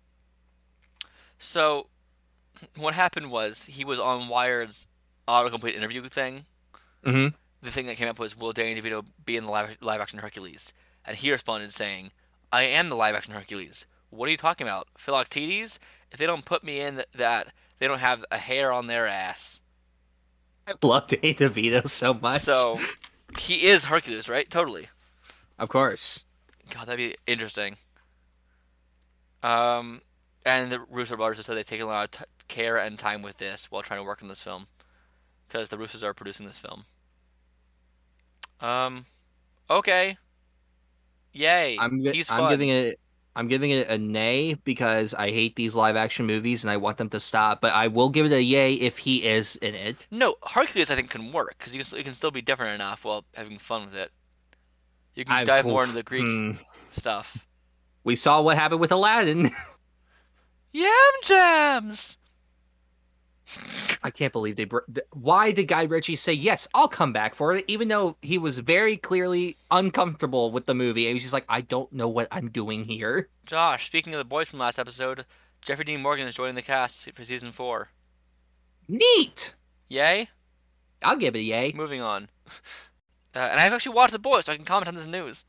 So, what happened was he was on Wired's autocomplete interview thing. Mm-hmm. The thing that came up was, will Danny DeVito be in the live, live-action Hercules? And he responded saying, I am the live-action Hercules. What are you talking about? Philoctetes? If they don't put me in th- that, they don't have a hair on their ass. I love Danny DeVito so much. So, he is Hercules, right? Totally. Of course. God, that'd be interesting. Um, and the Russo brothers have said they've taken a lot of t- care and time with this while trying to work on this film. Because the Russos are producing this film. Um, okay. Yay. I'm, gi- He's I'm fun. giving it I'm giving it a nay because I hate these live action movies and I want them to stop, but I will give it a yay if he is in it. No, Hercules I think can work, because you, can- you can still be different enough while having fun with it. You can I've- dive more into the Greek hmm. stuff. We saw what happened with Aladdin. Yam jams! I can't believe they. Br- th- Why did Guy Ritchie say yes? I'll come back for it, even though he was very clearly uncomfortable with the movie. And he was just like, I don't know what I'm doing here. Josh, speaking of the boys from last episode, Jeffrey Dean Morgan is joining the cast for season four. Neat. Yay? I'll give it a yay. Moving on. Uh, and I've actually watched The Boys, so I can comment on this news.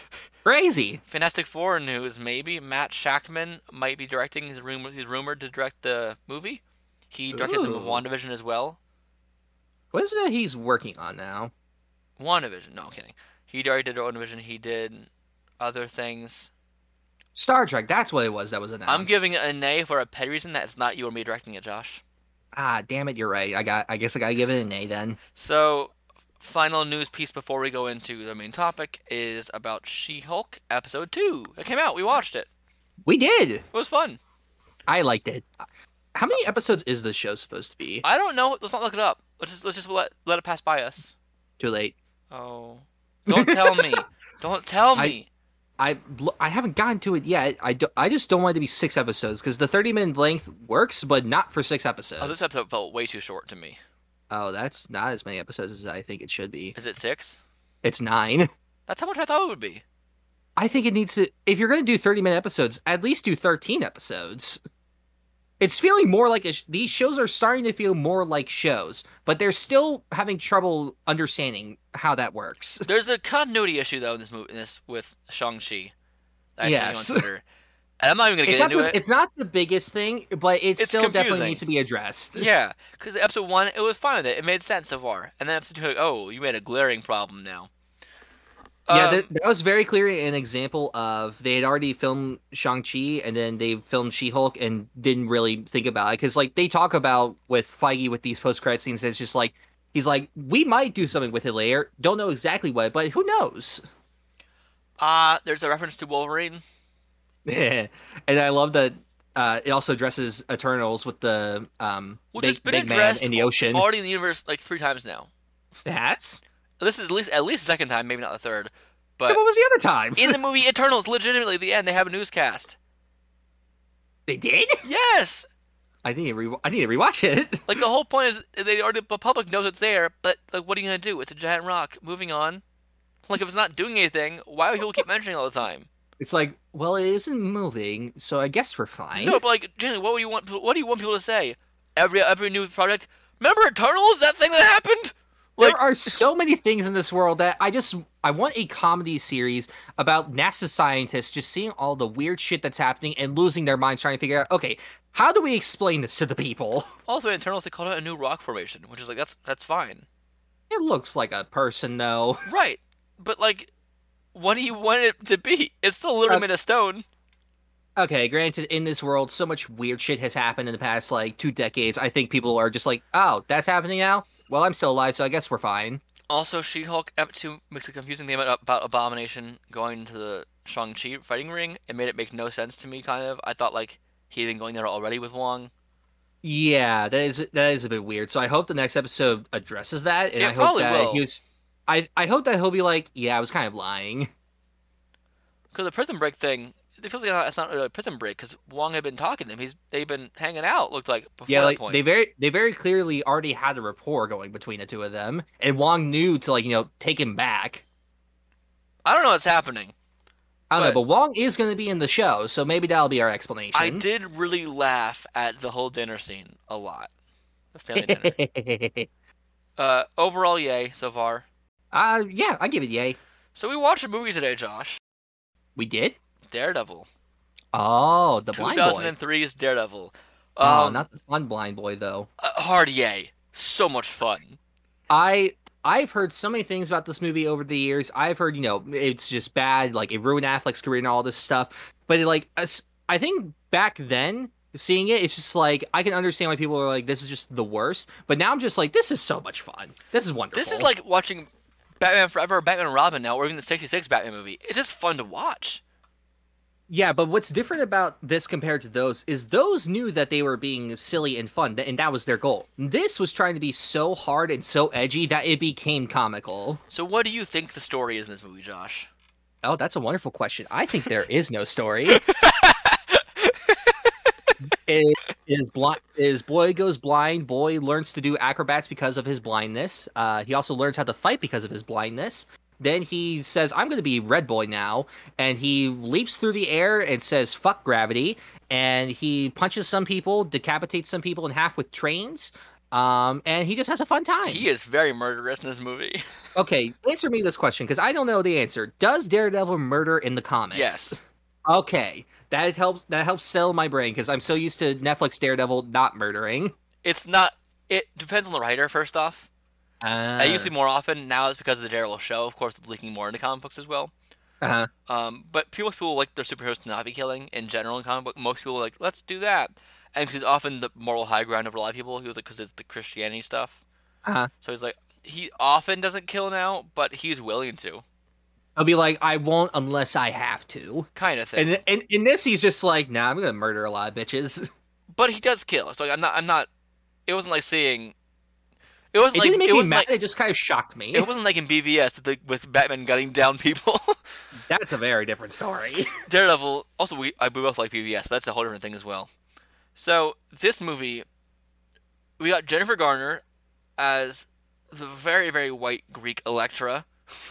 Crazy. Fantastic Four news, maybe. Matt Shackman might be directing. He's, rum- he's rumored to direct the movie. He directed some of Ooh. WandaVision as well. What is it he's working on now? WandaVision, no, I'm kidding. He directed WandaVision. He did other things. Star Trek. That's what it was that was announced. I'm giving it a nay for a petty reason that it's not you or me directing it, Josh. Ah, damn it. You're right. I got. I guess I gotta give it a nay then. So, final news piece before we go into the main topic is about She-Hulk episode two. It came out. We watched it. We did. It was fun. I liked it. How many episodes is this show supposed to be? I don't know. Let's not look it up. Let's just let's just let let it pass by us. Too late. Oh, don't tell me. Don't tell me. I I haven't gotten to it yet. I, do, I just don't want it to be six episodes because the thirty minute length works, but not for six episodes. Oh, this episode felt way too short to me. Oh, that's not as many episodes as I think it should be. Is it six? It's nine. That's how much I thought it would be. I think it needs to. If you're going to do thirty minute episodes, at least do thirteen episodes. It's feeling more like a, sh- these shows are starting to feel more like shows, but they're still having trouble understanding how that works. There's a continuity issue though in this movie, in this with Shang-Chi. That I Yes. sent you on Twitter. And I'm not even gonna It's get not, into the, it. it's not the biggest thing, but it It's still definitely confusing. needs to be addressed. Yeah, because episode one, it was fine with it. It made sense so far. And then episode two, like, oh, you made a glaring problem now. Yeah, Um, that, that was very clearly an example of they had already filmed Shang-Chi and then they filmed She-Hulk and didn't really think about it. Because, like, they talk about with Feige with these post-credit scenes, it's just like, he's like, we might do something with it later. Don't know exactly what, but who knows? uh, there's a reference to Wolverine. and I love that uh, it also addresses Eternals with the um, Which big, has been big man addressed in the ocean. already in the universe like three times now. Hats? This is at least at least the second time, maybe not the third. Yeah, But what was the other times? in the movie Eternals, legitimately at the end, they have a newscast. They did? Yes! I need to re- I need to rewatch it. Like, the whole point is they already, the public knows it's there, but, like, what are you going to do? It's a giant rock. Moving on. Like, if it's not doing anything, why would people keep mentioning it all the time? It's like, well, it isn't moving, so I guess we're fine. No, but, like, Jenny, what would you want, what do you want people to say? Every, every new project, remember Eternals? That thing that happened? Like, There are so many things in this world that I just I want a comedy series about NASA scientists just seeing all the weird shit that's happening and losing their minds trying to figure out, okay, how do we explain this to the people? also, in Eternals, they called it a new rock formation, which is like, that's that's fine. It looks like a person though. Right. But, like, what do you want it to be? It's still literally Uh, made of stone. Okay, granted, in this world, so much weird shit has happened in the past like two decades. I think people are just like, oh, that's happening now? Well, I'm still alive, so I guess we're fine. Also, She-Hulk Ep two makes it confusing thing about, about Abomination going to the Shang-Chi fighting ring, it made it make no sense to me, kind of. I thought, like, he had been going there already with Wong. Yeah, that is that is a bit weird. So I hope the next episode addresses that, and It I hope probably that will. he was. I I hope that he'll be like, yeah, I was kind of lying. Because the Prison Break thing, it feels like it's not really a Prison Break, because Wong had been talking to him. He's They've been hanging out, looked like, before Yeah, that like point. they very they very clearly already had a rapport going between the two of them, and Wong knew to like you know take him back. I don't know what's happening. I don't But- know, but Wong is going to be in the show, so maybe that'll be our explanation. I did really laugh at the whole dinner scene a lot. The family dinner. Uh, overall, yay, so far. uh, yeah, I give it yay. So we watched a movie today, Josh. We did. Daredevil. Oh, the blind boy. two thousand three's Daredevil. Oh, Um, not the fun blind boy though. uh, hard yay. So much fun. I I've heard so many things about this movie over the years. I've heard, you know, it's just bad, like it ruined Affleck's career and all this stuff. But like, as- I think back then, seeing it, it's just like I can understand why people are like, "This is just the worst." But now I'm just like, "This is so much fun. This is wonderful." This is like watching Batman Forever, or Batman and Robin now, or even the sixty-six Batman movie. It's just fun to watch. Yeah, but what's different about this compared to those is those knew that they were being silly and fun, and that was their goal. This was trying to be so hard and so edgy that it became comical. So what do you think the story is in this movie, Josh? Oh, that's a wonderful question. I think there is no story. It is blind. Is boy goes blind. Boy learns to do acrobats because of his blindness. Uh, he also learns how to fight because of his blindness. Then he says, "I'm going to be Red Boy now," and he leaps through the air and says, "Fuck gravity!" And he punches some people, decapitates some people in half with trains. Um, and he just has a fun time. He is very murderous in this movie. Okay, answer me this question because I don't know the answer. Does Daredevil murder in the comics? Yes. Okay, that helps. That helps settle my brain because I'm so used to Netflix Daredevil not murdering. It's not. It depends on the writer, first off. Uh, I used to be more often. Now it's because of the Daredevil show. Of course, it's leaking more into comic books as well. Uh-huh. Um, but people people like their superheroes to not be killing in general in comic book. Most people are like, let's do that, and because often the moral high ground of a lot of people, he was like, because it's the Christianity stuff. Uh-huh. So he's like, he often doesn't kill now, but he's willing to, I'll be like, I won't unless I have to. kind of thing. And in, in this, he's just like, nah, I'm gonna murder a lot of bitches. But he does kill. So like, I'm not. I'm not. It wasn't like seeing. It wasn't It like. didn't make it me wasn't mad. like. It just kind of shocked me. It wasn't like in B V S with, the, with Batman gunning down people. That's a very different story. Daredevil. Also, we I we both like B V S, but that's a whole different thing as well. So this movie, we got Jennifer Garner as the very very white Greek Elektra.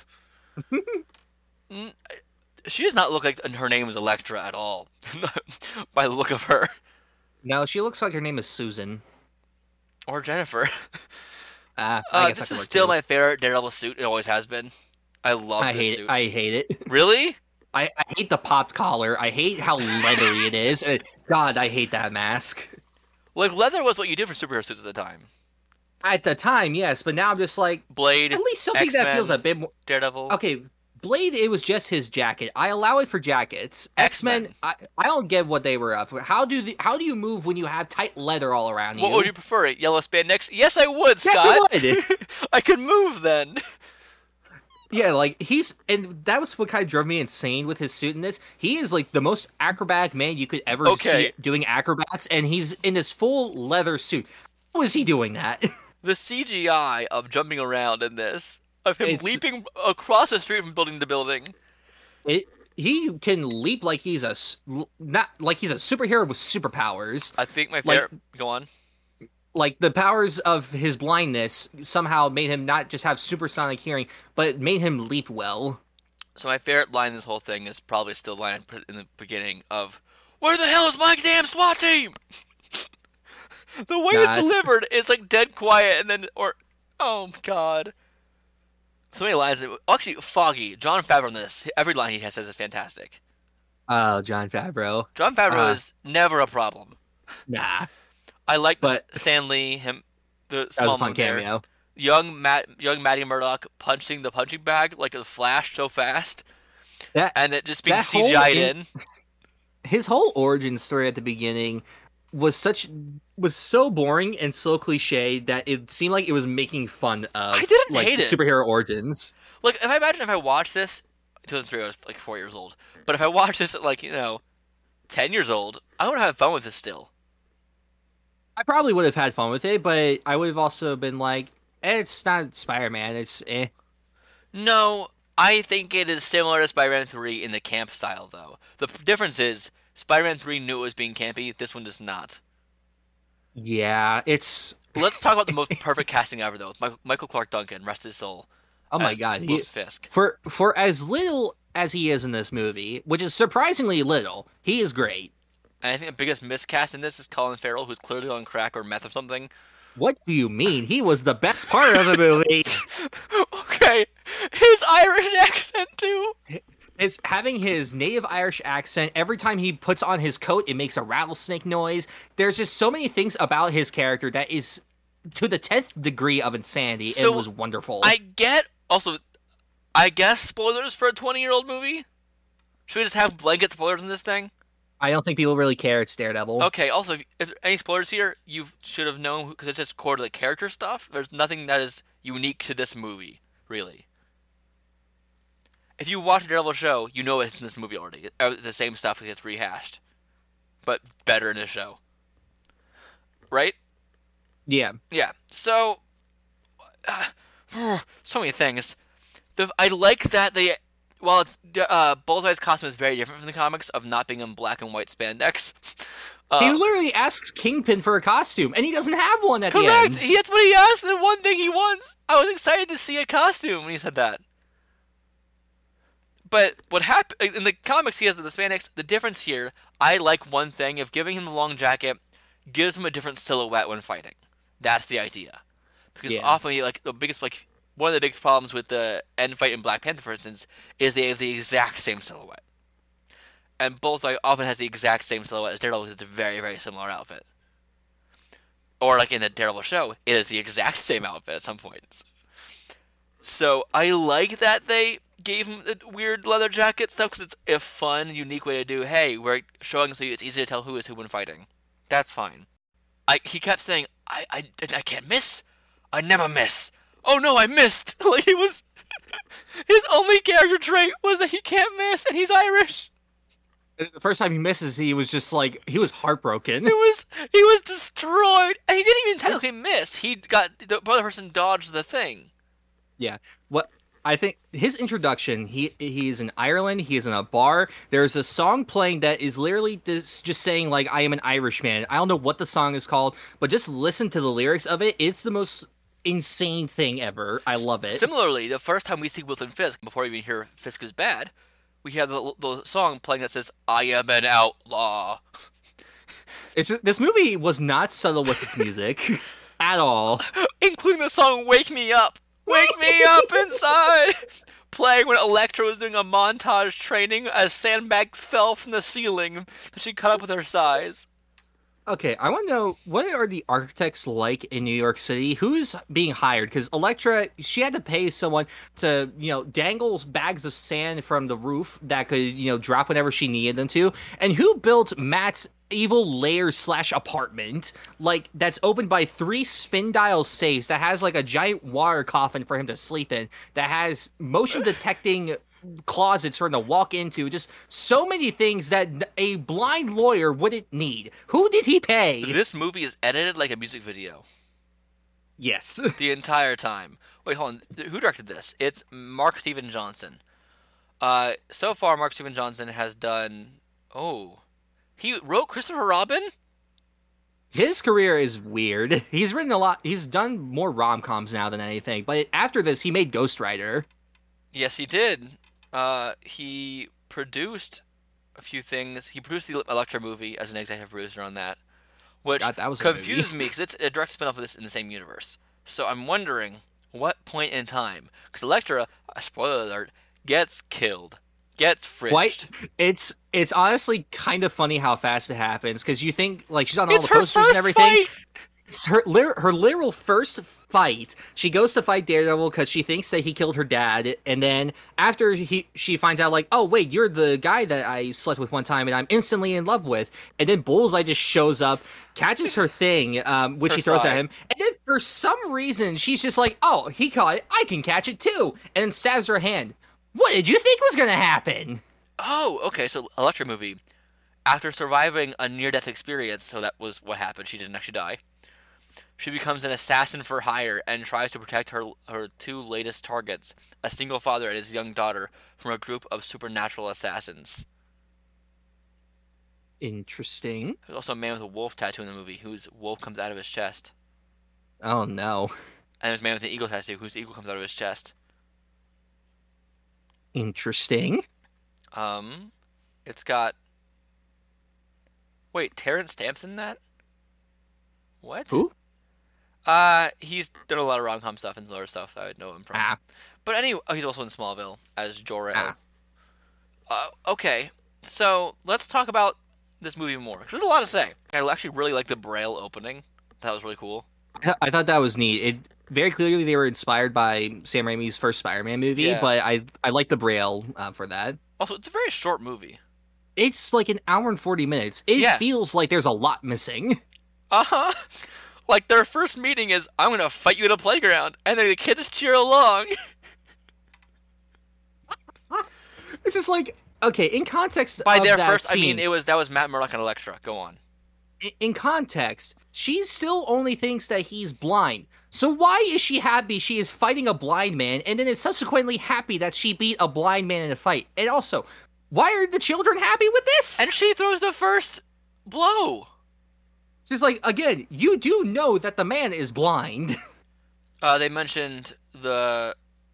Mm, she does not look like her name is Elektra at all, by the look of her. No, she looks like her name is Susan. Or Jennifer. Uh, I Uh, guess that this could is work, still too. my favorite Daredevil suit. It always has been. I love I this hate suit. it. I hate it. Really? I, I hate the popped collar. I hate how leathery it is. Uh, God, I hate that mask. Like, leather was what you did for superhero suits at the time. At the time, yes, but now I'm just like, Blade, at least something that X-Men, feels a bit more. Daredevil. Okay, Blade, it was just his jacket. I allow it for jackets. X-Men, X-Men. I, I don't get what they were up. How do the, how do you move when you have tight leather all around you? What would you prefer? It yellow spandex? Yes, I would, Yes, Scott. I would. I could move then. Yeah, like he's, and that was what kind of drove me insane with his suit in this. He is like the most acrobatic man you could ever Okay. see doing acrobats, and he's in this full leather suit. How is he doing that? The C G I of jumping around in this, of him It's- leaping across the street from building to building. It, he can leap like he's a s- not like he's a superhero with superpowers. I think my Like- favorite. Go on. Like the powers of his blindness somehow made him not just have supersonic hearing, but it made him leap well. So my favorite line in this whole thing is probably still the line I put in the beginning of, "Where the hell is my damn SWAT team?" The way Nah, it's I- delivered is like dead quiet, and then or, oh my god, so many lines. that- Actually, Foggy, John Favreau in this, every line he has says is fantastic. Oh, John Favreau. John Favreau Uh. is never a problem. Nah, I like But- the Stan Lee, him, the that was small a fun moment there. cameo. Young Matt, young Matty Murdock punching the punching bag like a flash so fast, That and it just being that C G I'd whole in. in- his whole origin story at the beginning was such was so boring and so cliche that it seemed like it was making fun of I didn't like hate it. superhero origins. Like, if I imagine if I watched this, two thousand three, I was like four years old. But if I watched this at like, you know, ten years old, I would have fun with this still. I probably would have had fun with it, but I would have also been like, eh, it's not Spider-Man, it's eh. No, I think it is similar to Spider-Man three in the camp style, though. The difference is, Spider-Man three knew it was being campy, this one does not. Yeah, it's... Let's talk about the most perfect casting ever, though. Michael Clarke Duncan, rest his soul. Oh my god, he, Fisk. For, for as little as he is in this movie, which is surprisingly little, he is great. And I think the biggest miscast in this is Colin Farrell, who's clearly on crack or meth or something. What do you mean? He was the best part of the movie. Okay, his Irish accent too. Is having his native Irish accent. Every time he puts on his coat, it makes a rattlesnake noise. There's just so many things about his character that is to the tenth degree of insanity. So, it was wonderful. I get also, I guess spoilers for a twenty-year-old movie. Should we just have blanket spoilers in this thing? I don't think people really care. It's Daredevil. Okay. Also, if, if any spoilers here, you should have known because it's just core to the character stuff. There's nothing that is unique to this movie, really. If you watch a Daredevil show, you know it's in this movie already. The same stuff gets rehashed, but better in the show, right? Yeah. Yeah. So, uh, so many things. The, I like that they, while it's uh, Bullseye's costume is very different from the comics of not being in black and white spandex. Uh, he literally asks Kingpin for a costume, and he doesn't have one at correct. the end. Correct. That's what he asked. The one thing he wants. I was excited to see a costume when he said that. But what happened in the comics, he has the spandex. The difference here, I like one thing of giving him the long jacket, gives him a different silhouette when fighting. That's the idea, because yeah. often, like the biggest, like one of the biggest problems with the end fight in Black Panther, for instance, is they have the exact same silhouette. And Bullseye often has the exact same silhouette as Daredevil because it's a very, very similar outfit. Or like in the Daredevil show, it is the exact same outfit at some points. So I like that they gave him the weird leather jacket stuff because it's a fun, unique way to do, hey, we're showing so it's easy to tell who is who when fighting. That's fine. I He kept saying, I, I, I can't miss. I never miss. Oh no, I missed. Like he was, his only character trait was that he can't miss and he's Irish. The first time he misses, he was just like, he was heartbroken. It was, he was destroyed. And he didn't even technically miss. He got, the other person dodged the thing. Yeah. What I think his introduction, he he's in Ireland, he is in a bar. There's a song playing that is literally just, just saying like, I am an Irishman. I don't know what the song is called, but just listen to the lyrics of it. It's the most insane thing ever. I love it. Similarly, the first time we see Wilson Fisk, before we even hear Fisk is bad, we have the, the song playing that says, I am an outlaw. It's this movie was not subtle with its music at all. Including the song Wake Me Up. Wake me up inside! Playing when Elektra was doing a montage training as sandbags fell from the ceiling that she cut up with her size. Okay, I want to know, what are the architects like in New York City? Who's being hired? Because Elektra, she had to pay someone to, you know, dangle bags of sand from the roof that could, you know, drop whenever she needed them to. And who built Matt's evil lair slash apartment, like, that's opened by three spin dial safes, that has, like, a giant water coffin for him to sleep in, that has motion detecting closets for him to walk into, just so many things that a blind lawyer wouldn't need. Who did he pay? This movie is edited like a music video. Yes. The entire time. Wait, hold on. Who directed this? It's Mark Steven Johnson. Uh, so far, Mark Steven Johnson has done... Oh... He wrote Christopher Robin? His career is weird. He's written a lot. He's done more rom-coms now than anything. But after this, he made Ghost Rider. Yes, he did. Uh, he produced a few things. He produced the Elektra movie as an executive producer on that, which God, that was confused me because it's a direct spin-off of this in the same universe. So I'm wondering what point in time, because Elektra, spoiler alert, gets killed. Gets fridged. Quite, it's it's honestly kind of funny how fast it happens, because you think like she's on all it's the posters her and everything. Fight. It's her her literal first fight. She goes to fight Daredevil because she thinks that he killed her dad, and then after he she finds out like, oh wait, you're the guy that I slept with one time and I'm instantly in love with, and then Bullseye just shows up, catches her thing, um, which her he throws side. at him, and then for some reason she's just like, oh, he caught it, I can catch it too, and then stabs her hand. What did you think was gonna happen? Oh, okay. So Elektra movie. After surviving a near-death experience, so that was what happened. She didn't actually die. She becomes an assassin for hire and tries to protect her her two latest targets, a single father and his young daughter, from a group of supernatural assassins. Interesting. There's also a man with a wolf tattoo in the movie whose wolf comes out of his chest. Oh no. And there's a man with an eagle tattoo whose eagle comes out of his chest. Interesting. Um, it's got... Wait, Terrence Stamp's in that? What? Who? Uh, he's done a lot of rom-com stuff and other stuff I would know him from. Ah. But anyway, oh, he's also in Smallville as Jor-El. Ah. Uh, okay, so let's talk about this movie more. 'Cause there's a lot to say. I actually really like the Braille opening. That was really cool. I I thought that was neat. It very clearly they were inspired by Sam Raimi's first Spider-Man movie, Yeah. but I I like the Braille uh, for that. Also, it's a very short movie. It's like an hour and forty minutes. It Yeah. feels like there's a lot missing. Uh-huh. Like, their first meeting is, I'm gonna fight you at a playground, and then the kids cheer along. It's just like, okay, in context By of their that first, I mean, scene- it was that was Matt Murdock and Elektra. Go on. i- in context, she still only thinks that he's blind. So why is she happy she is fighting a blind man, and then is subsequently happy that she beat a blind man in a fight? And also, why are the children happy with this? And she throws the first blow. It's just like, again, you do know that the man is blind. Uh, they mentioned the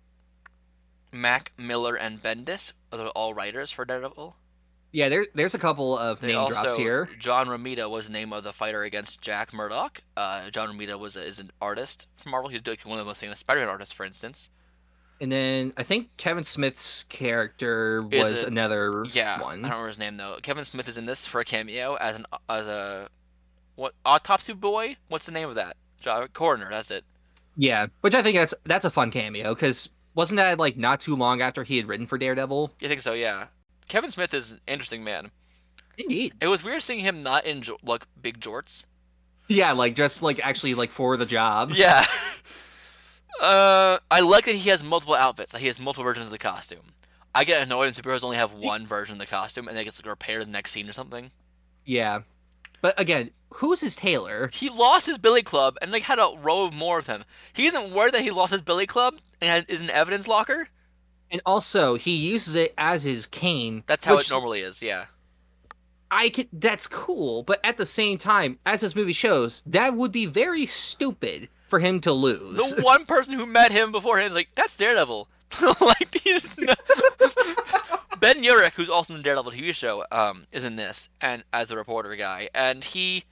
Mac, Miller, and Bendis. They're all writers for Daredevil. Yeah, there, there's a couple of They name also, drops here. John Romita was the name of the fighter against Jack Murdock. Uh, John Romita was a, is an artist from Marvel. He's one of the most famous Spider-Man artists, for instance. And then I think Kevin Smith's character Is was it- another Yeah, one. I don't remember his name though. Kevin Smith is in this for a cameo as an as a what autopsy boy? What's the name of that? Jo- Coroner. That's it. Yeah, which I think that's that's a fun cameo, because wasn't that like not too long after he had written for Daredevil? You think so? Yeah. Kevin Smith is an interesting man. Indeed. It was weird seeing him not in jo- like big jorts. Yeah, like just like actually like for the job. Yeah. uh, I like that he has multiple outfits. That he has multiple versions of the costume. I get annoyed when superheroes only have one version of the costume and they get like, repaired in the next scene or something. Yeah. But again, who's his tailor? He lost his billy club and like had a row of more of them. He isn't worried that he lost his billy club and has, is an evidence locker. And also, he uses it as his cane. That's how which it normally is. Yeah. I could. That's cool, but at the same time, as this movie shows, that would be very stupid for him to lose. The one person who met him before him is like, that's Daredevil. Like, he just know. Ben Urich, who's also in the Daredevil T V show, um, is in this and as the reporter guy, and he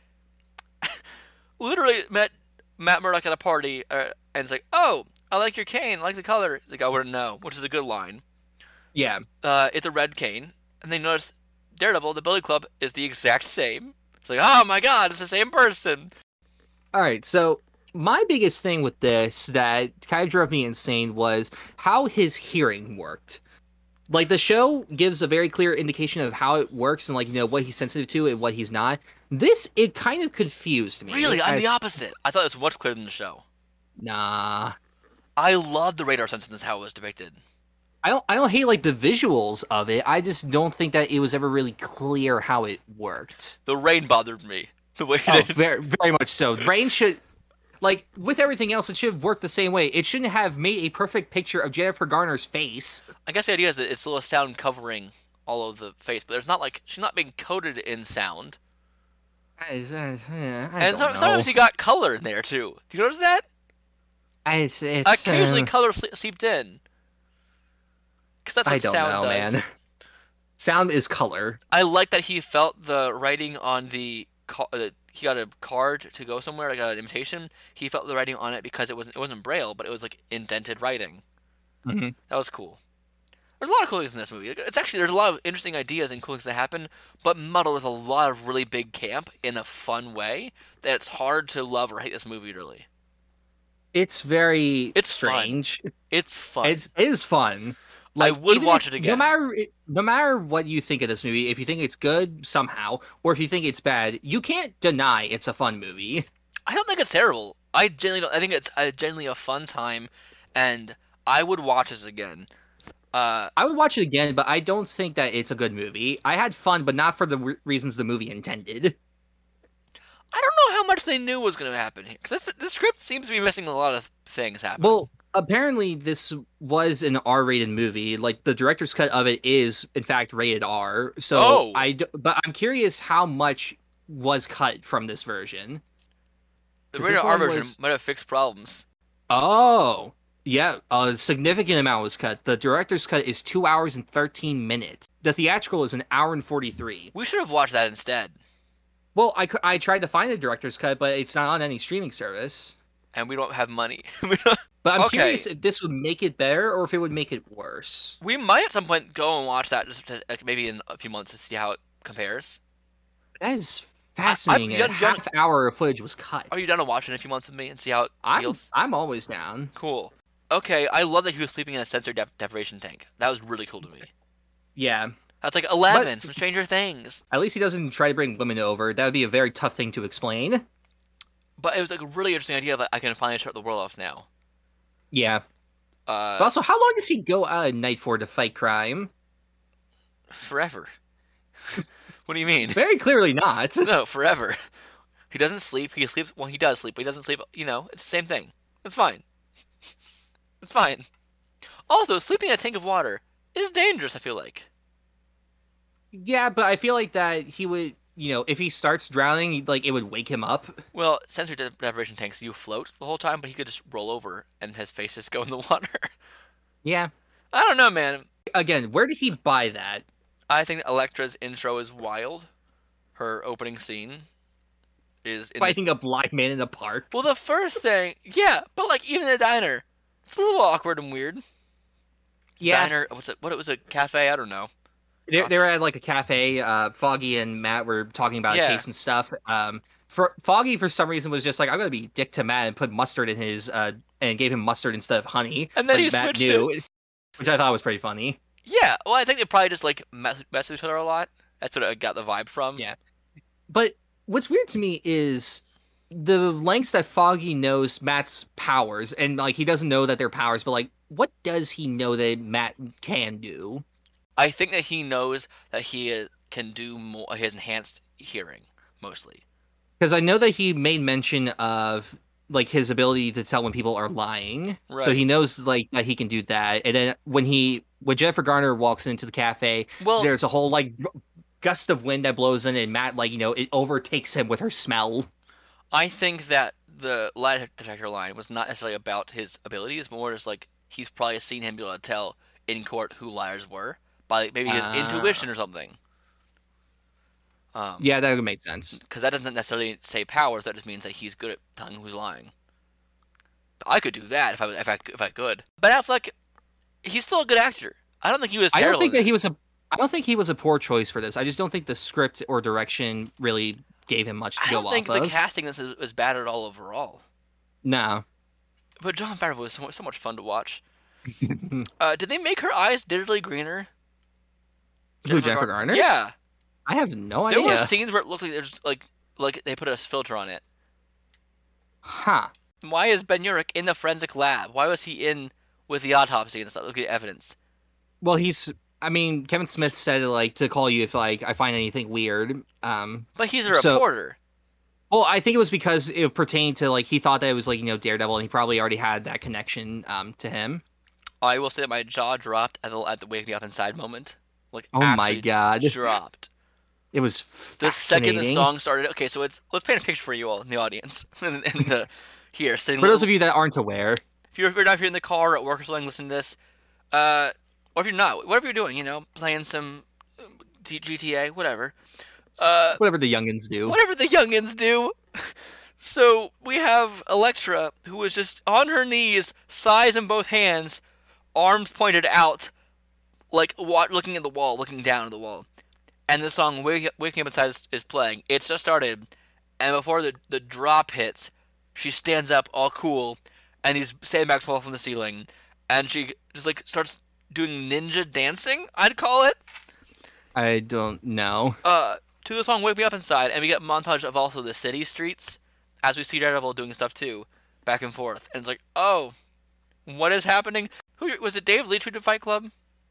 literally met Matt Murdock at a party, uh, and it's like, "Oh, I like your cane. I like the color." He's like, "I wouldn't know," which is a good line. Yeah. Uh, it's a red cane, and they notice Daredevil, the Billy Club, is the exact same. It's like, oh my god, it's the same person. All right, so my biggest thing with this that kind of drove me insane was how his hearing worked. Like, the show gives a very clear indication of how it works and, like, you know, what he's sensitive to and what he's not. This, it kind of confused me. Really, I'm as- the opposite. I thought it was much clearer than the show. Nah. I love the radar sense in this, how it was depicted. I don't I don't hate, like, the visuals of it. I just don't think that it was ever really clear how it worked. The rain bothered me. The way Oh, they... very, very much so. Rain should... Like, with everything else, it should have worked the same way. It shouldn't have made a perfect picture of Jennifer Garner's face. I guess the idea is that it's still a sound covering all of the face, but there's not like she's not being coated in sound. I, I, I And don't so, know. sometimes you got color in there too. Do you notice that? I, it's, it's, Occasionally, uh, color sle- seeped in. Because that's what I don't sound know, does. man. Sound is color. I like that he felt the writing on the. Ca- uh, he got a card to go somewhere, like an invitation. He felt the writing on it because it wasn't it wasn't braille, but it was like indented writing. Mm-hmm. That was cool. There's a lot of cool things in this movie. It's actually there's a lot of interesting ideas and cool things that happen, but muddled with a lot of really big camp in a fun way that it's hard to love or hate this movie. Really, It's very It's fun. strange. it's fun. It's it is fun. I would even watch if- it again. No matter no matter what you think of this movie, if you think it's good somehow, or if you think it's bad, you can't deny it's a fun movie. I don't think it's terrible. I genuinely don't. I think it's uh, genuinely a fun time, and I would watch this again. Uh, I would watch it again, but I don't think that it's a good movie. I had fun, but not for the re- reasons the movie intended. I don't know how much they knew was going to happen here, because the script seems to be missing a lot of things happening. Well, apparently this was an R-rated movie. Like, the director's cut of it is, in fact, rated R. So Oh. I, d- but I'm curious how much was cut from this version. The 'Cause rated this R one version was- might have fixed problems. Oh, yeah, a significant amount was cut. The director's cut is two hours and thirteen minutes. The theatrical is an hour and forty-three. We should have watched that instead, Well, I, cou- I tried to find the director's cut, but it's not on any streaming service. and we don't have money. We don't- But I'm Okay. curious if this would make it better or if it would make it worse. we might at some point go and watch that, just to, like, maybe in a few months to see how it compares. That is fascinating. I'm- A you gotta- half hour of footage was cut. Are you down to watch it in a few months with me and see how it I'm, feels? I'm always down. Cool. Okay, I love that he was sleeping in a sensory dep- deprivation tank. That was really cool to me. Yeah. That's like Eleven But- from Stranger Things. At least he doesn't try to bring women over. That would be a very tough thing to explain. But it was like a really interesting idea that I can finally shut the world off now. Yeah. Uh, But also, how long does he go out at night for to fight crime? forever. What do you mean? Very clearly not. No, forever. He doesn't sleep. He sleeps. Well, he does sleep, but he doesn't sleep. You know, it's the same thing. It's fine. It's fine. Also, sleeping in a tank of water is dangerous, I feel like. Yeah, but I feel like that he would, you know, if he starts drowning, like it would wake him up. Well, sensory de- deprivation tanks, you float the whole time, but he could just roll over and his face just go in the water. Yeah. I don't know, man. Again, where did he buy that? I think Elektra's intro is wild. Her opening scene is in the- Fighting a blind man in a park. Well, the first thing, yeah, but like even the diner, it's a little awkward and weird. Yeah. Diner, what's it? What it was a cafe? I don't know. They, they were at like a cafe. Uh, Foggy and Matt were talking about Yeah. a case and stuff. Um, for Foggy, for some reason, was just like, I'm gonna be dick to Matt and put mustard in his, uh, and gave him mustard instead of honey. And then but he Matt switched knew, which I thought was pretty funny. Yeah, well, I think they probably just like mess, mess with each other a lot. That's what I got the vibe from. Yeah. But what's weird to me is the lengths that Foggy knows Matt's powers, and like he doesn't know that they're powers, but like, what does he know that Matt can do? I think that he knows that he uh, can do more. His enhanced hearing, mostly. Because I know that he made mention of like his ability to tell when people are lying. So Right. he knows like that he can do that. And then when he when Jennifer Garner walks into the cafe, Well, there's a whole like gust of wind that blows in, and Matt like you know it overtakes him with her smell. I think that the lie detector line was not necessarily about his abilities, more just like he's probably seen him be able to tell in court who liars were by like, maybe his Ah. intuition or something. Um, Yeah, that would make sense. Because that doesn't necessarily say powers. That just means that he's good at telling who's lying. I could do that if I if I if I could. Ben Affleck, he's still a good actor. I don't think he was. I don't terrible think in that he this. was a. I don't think he was a poor choice for this. I just don't think the script or direction really gave him much to I go don't think off the of. casting this is, is bad at all overall. No. But John Favreau was so, so much fun to watch. uh, did they make her eyes digitally greener? Who, Jennifer Garner's? Yeah. I have no There idea. were scenes where it looked like there's like like they put a filter on it. Huh. Why is Ben Urich in the forensic lab? Why was he in with the autopsy and stuff? Looking at evidence. Well, he's. I mean, Kevin Smith said like to call you if like I find anything weird. Um. But he's a So- reporter. Well, I think it was because it pertained to like he thought that it was like you know Daredevil, and he probably already had that connection um to him. I will say that my jaw dropped at the at the wake me up inside moment. Like Oh my actually God. dropped. It was The second the fascinating. song started. Okay, so it's let's paint a picture for you all in the audience. in, in the here sitting. For those of you that aren't aware, if you're if you're not if you're in the car or at work or something, listening to this, uh, or if you're not, whatever you're doing, you know, playing some uh, G T A, whatever. Uh, whatever the youngins do. whatever the youngins do. So we have Elektra, who is just on her knees, sighs in both hands, arms pointed out, like wa- looking at the wall, looking down at the wall. And the song Wake- Waking Up Inside is, is playing. It just started, and before the, the drop hits, she stands up all cool, and these sandbags fall from the ceiling, and she just like starts doing ninja dancing, I'd call it. I don't know. Uh, to the song Wake Me Up Inside, and we get montage of also the city streets, as we see Daredevil doing stuff too, back and forth. And it's like, oh, what is happening? Who was it? Dave Leitch who did Fight Club?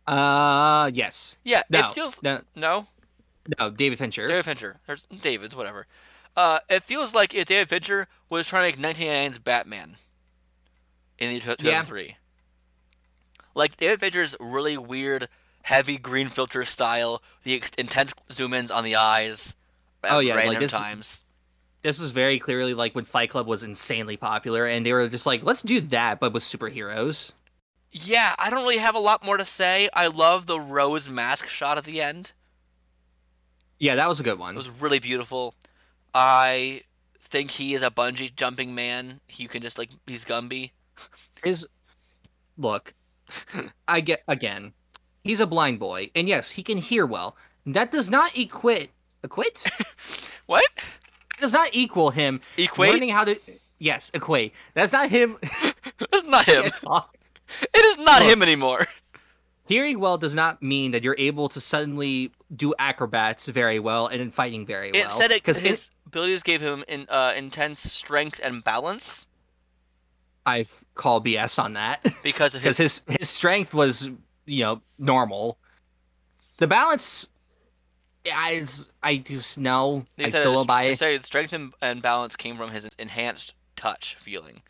Uh, yes. Yeah, No, it feels no, no. no, David Fincher. David Fincher. There's David's whatever. Uh, it feels like if David Fincher was trying to make nineteen ninety-nine's Batman in the two thousand three. Yeah. Like David Fincher's really weird, heavy green filter style, the ex- intense zoom-ins on the eyes. At oh yeah, random like this, times. This was very clearly like when Fight Club was insanely popular, and they were just like, let's do that, but with superheroes. Yeah, I don't really have a lot more to say. I love the rose mask shot at the end. Yeah, that was a good one. It was really beautiful. I think he is a bungee jumping man. He can just like he's Gumby. His look, I get again. He's a blind boy, and yes, he can hear well. That does not equate. Equate? What? It does not equal him equate? learning how to. Yes, equate. That's not him. That's not him. It is not look, him anymore. Hearing well does not mean that you're able to suddenly do acrobats very well and then fighting very well. It said it because his abilities gave him in, uh, intense strength and balance. I call B S on that because of his... his his strength was you know normal. The balance, I I just know I still don't buy it. They say strength and, and balance came from his enhanced touch feeling.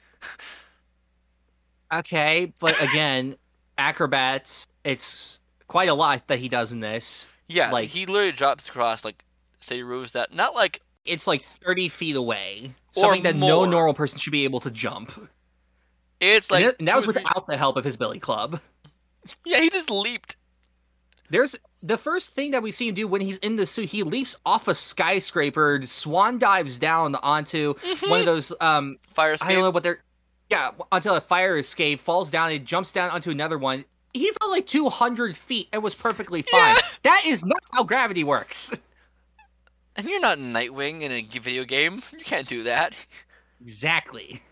Okay, but again, acrobats, it's quite a lot that he does in this. Yeah, like he literally drops across like city roofs that not like it's like thirty feet away, something that more. no normal person should be able to jump. It's like and, it, and that was without the help of his billy club. Yeah, he just leaped. There's the first thing that we see him do when he's in the suit. He leaps off a skyscraper, swan dives down onto mm-hmm. one of those um fire escape. I don't know what they're. Yeah, until a fire escape, falls down, and jumps down onto another one. He fell like two hundred feet and was perfectly fine. Yeah. That is not how gravity works. And you're not Nightwing in a video game. You can't do that. Exactly.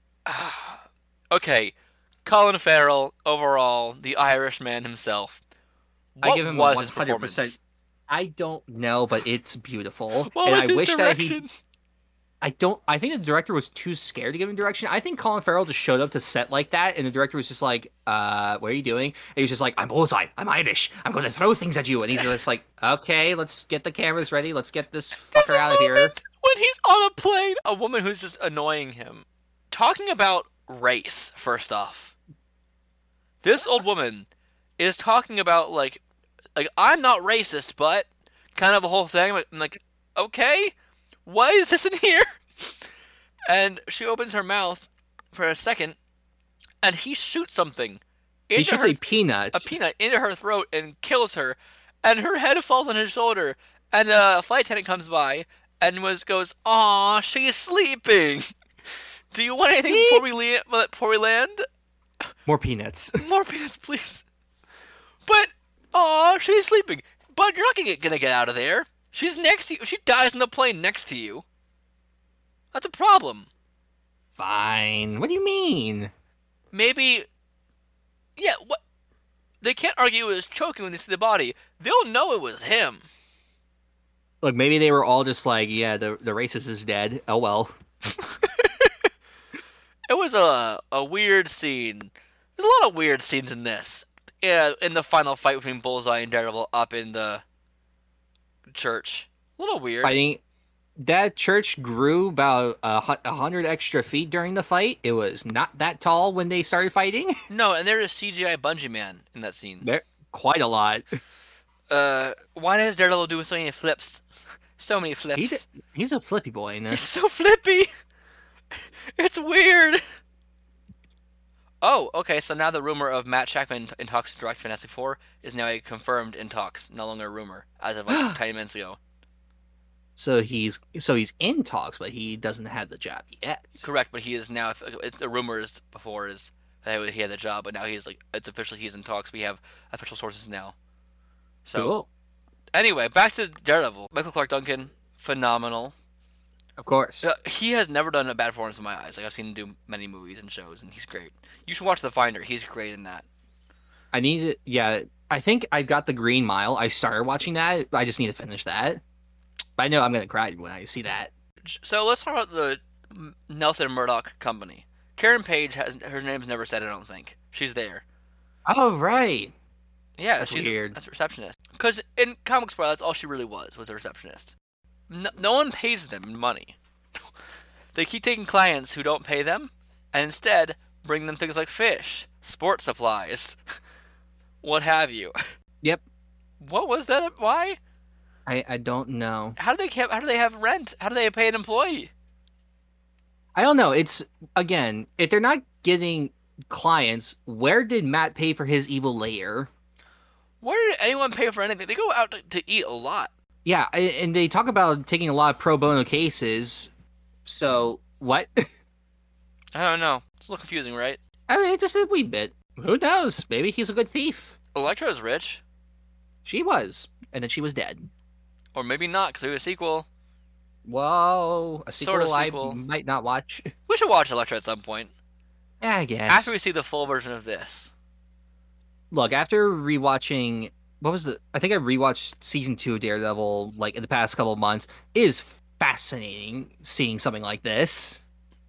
Okay, Colin Farrell, overall, the Irishman himself. What I give him was a one hundred percent. His performance? I don't know, but it's beautiful. What and was I his wish direction? that he... I don't. I think the director was too scared to give him direction. I think Colin Farrell just showed up to set like that, and the director was just like, "Uh, what are you doing?" And he was just like, "I'm Bullseye. I'm Irish. I'm going to throw things at you." And he's just like, "Okay, let's get the cameras ready. Let's get this fucker out of here." When he's on a plane, a woman who's just annoying him, talking about race. First off, this old woman is talking about like, like I'm not racist, but kind of a whole thing. I'm like, okay. Why is this in here? And she opens her mouth for a second, and he shoots something. He shoots her, a peanut. A peanut into her throat and kills her, and her head falls on his shoulder. And a flight attendant comes by and was goes, "Aw, she's sleeping. Do you want anything before we le- before we land? More peanuts. More peanuts, please." But aw, she's sleeping. But you're not gonna get, gonna get out of there. She's next to you. She dies in the plane next to you. That's a problem. Fine. What do you mean? Maybe... Yeah, what... They can't argue it was choking when they see the body. They'll know it was him. Look, maybe they were all just like, yeah, the, the racist is dead. Oh, well. It was a, a weird scene. There's a lot of weird scenes in this. Yeah, in the final fight between Bullseye and Daredevil up in the... church. A little weird. Fighting. That church grew about a hundred extra feet during the fight. It was not that tall when they started fighting. No, and there's a C G I Bungee Man in that scene. There, quite a lot. Uh, why does Daredevil do so many flips? So many flips. He's a, he's a flippy boy in this. He's so flippy. It's weird. Oh, okay, so now the rumor of Matt Shakman in talks to direct Fantastic Four is now a confirmed in talks, no longer a rumor, as of like ten minutes ago. So he's so he's in talks, but he doesn't have the job yet. Correct, but he is now. If, if the rumors before is that he had the job, but now he's like it's officially he's in talks. We have official sources now. So cool. Anyway, back to Daredevil. Michael Clark Duncan, phenomenal. Of course. Uh, he has never done a bad performance in my eyes. Like I've seen him do many movies and shows, and he's great. You should watch The Finder. He's great in that. I need to, yeah. I think I got The Green Mile. I started watching that. I just need to finish that. But I know I'm gonna cry when I see that. So let's talk about the Nelson Murdoch company. Karen Page has her name's never said. I don't think she's there. Oh right. Yeah, That's she's weird. A, that's a receptionist. Because in Comic Spot, that's all she really was, was a receptionist. No, no one pays them money. They keep taking clients who don't pay them, and instead bring them things like fish, sports supplies, what have you. Yep. What was that? Why? I, I don't know. How do they have, how do they have rent? How do they pay an employee? I don't know. It's, again, if they're not getting clients, where did Matt pay for his evil lair? Where did anyone pay for anything? They go out to, to eat a lot. Yeah, and they talk about taking a lot of pro bono cases. So, what? I don't know. It's a little confusing, right? I mean, just a wee bit. Who knows? Maybe he's a good thief. Electro's rich. She was. And then she was dead. Or maybe not, because we have a sequel. Whoa. A sequel, Sort of sequel. I might not watch. We should watch Electra at some point. Yeah, I guess. After we see the full version of this. Look, after rewatching... What was the... I think I rewatched season two of Daredevil, like, in the past couple of months. It is fascinating seeing something like this.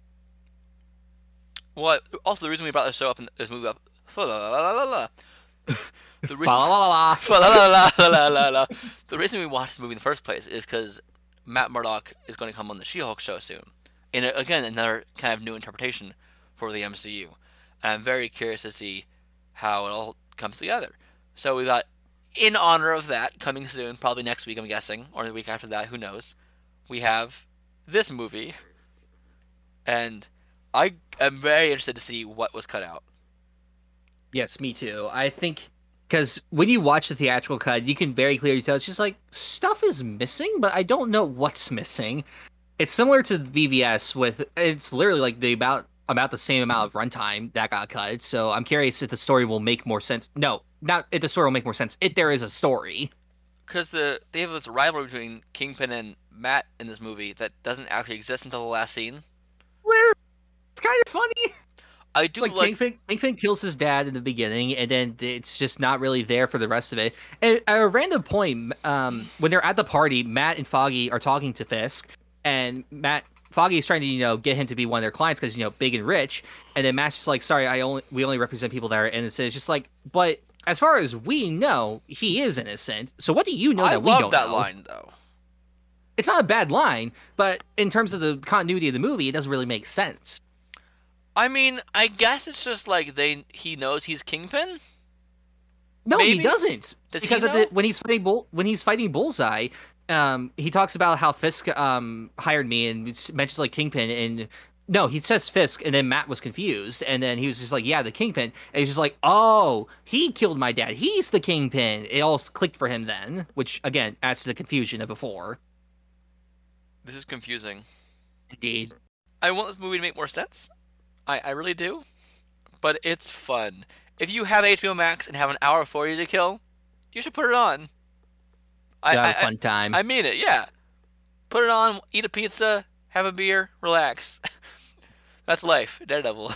Well, also the reason we brought this show up in this movie up... The reason, La, la, la, la. la, la, la, la, la. The reason we watched this movie in the first place is because Matt Murdock is going to come on the She-Hulk show soon. In a, again, another kind of new interpretation for the M C U. And I'm very curious to see how it all comes together. So we got, in honor of that, coming soon, probably next week I'm guessing, or the week after that, who knows, we have this movie. And I am very interested to see what was cut out. Yes, me too. I think... Because when you watch the theatrical cut, you can very clearly tell it's just like, stuff is missing, but I don't know what's missing. It's similar to the B V S with, it's literally like the about, about the same amount of runtime that got cut. So I'm curious if the story will make more sense. No, not if the story will make more sense. If there is a story. Because the they have this rivalry between Kingpin and Matt in this movie that doesn't actually exist until the last scene. Where? It's kind of funny. I do It's like, like... Kingpin, Kingpin kills his dad in the beginning, and then it's just not really there for the rest of it. And at a random point, um, when they're at the party, Matt and Foggy are talking to Fisk, and Matt Foggy is trying to, you know, get him to be one of their clients because, you know, big and rich. And then Matt's just like, "Sorry, I only we only represent people that are innocent." It's just like, but as far as we know, he is innocent. So what do you know I that we love don't that know? line, though. It's not a bad line, but in terms of the continuity of the movie, it doesn't really make sense. I mean, I guess it's just like they he knows he's Kingpin. No, Maybe? he doesn't. Does he because at know? the, when he's fighting Bull, when he's fighting Bullseye, um, he talks about how Fisk um hired me and mentions like Kingpin, and no, he says Fisk, and then Matt was confused, and then he was just like, "Yeah, the Kingpin," and he's just like, "Oh, he killed my dad. He's the Kingpin." It all clicked for him then, which again adds to the confusion of before. This is confusing. Indeed. I want this movie to make more sense. I, I really do. But it's fun. If you have H B O Max and have an hour for you to kill, you should put it on. I, Have I, a fun time. I mean it, yeah. Put it on, eat a pizza, have a beer, relax. That's life, Daredevil.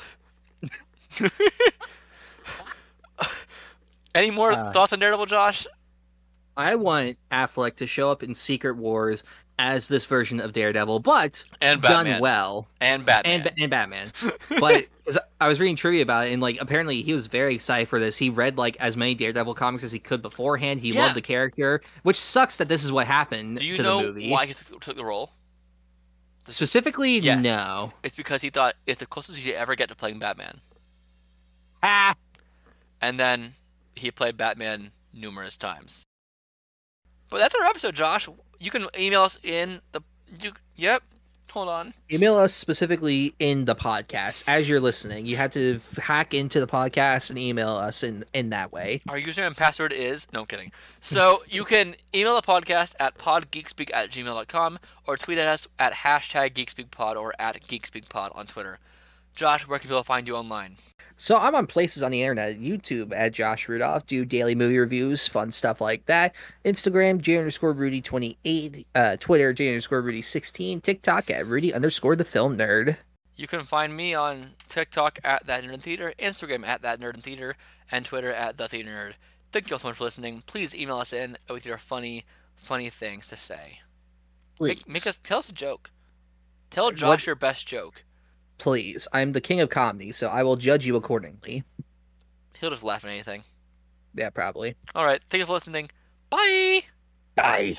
Any more Uh, thoughts on Daredevil, Josh? I want Affleck to show up in Secret Wars as this version of Daredevil, but And done Batman. well. And Batman. And, and Batman. But 'cause I was reading trivia about it, and like apparently he was very excited for this. He read like as many Daredevil comics as he could beforehand. He Yeah. loved the character, which sucks that this is what happened Do you to know the movie. why he took, took the role? Specifically, Yes. no. It's because he thought it's the closest he'd ever get to playing Batman. Ah, And then he played Batman numerous times. But that's our episode, Josh. You can email us in the... You, yep. Hold on. email us specifically in the podcast as you're listening. You had to hack into the podcast and email us in in that way. Our username and password is... No, I'm kidding. So you can email the podcast at podgeekspeak at gmail dot com or tweet at us at hashtag geekspeakpod or at geekspeakpod on Twitter. Josh, where can people find you online? So I'm on places on the internet, YouTube at Josh Rudolph, do daily movie reviews, fun stuff like that. Instagram, J underscore Rudy twenty-eight, uh, Twitter, J underscore Rudy sixteen, TikTok at Rudy underscore the film nerd. You can find me on TikTok at That Nerd in Theater, Instagram at That Nerd in Theater, and Twitter at The Theater Nerd. Thank you all so much for listening. Please email us in with your funny, funny things to say. Please. Make, make us tell us a joke. Tell Josh your best joke. Please. I'm the king of comedy, so I will judge you accordingly. He'll just laugh at anything. Yeah, probably. All right. Thank you for listening. Bye. Bye.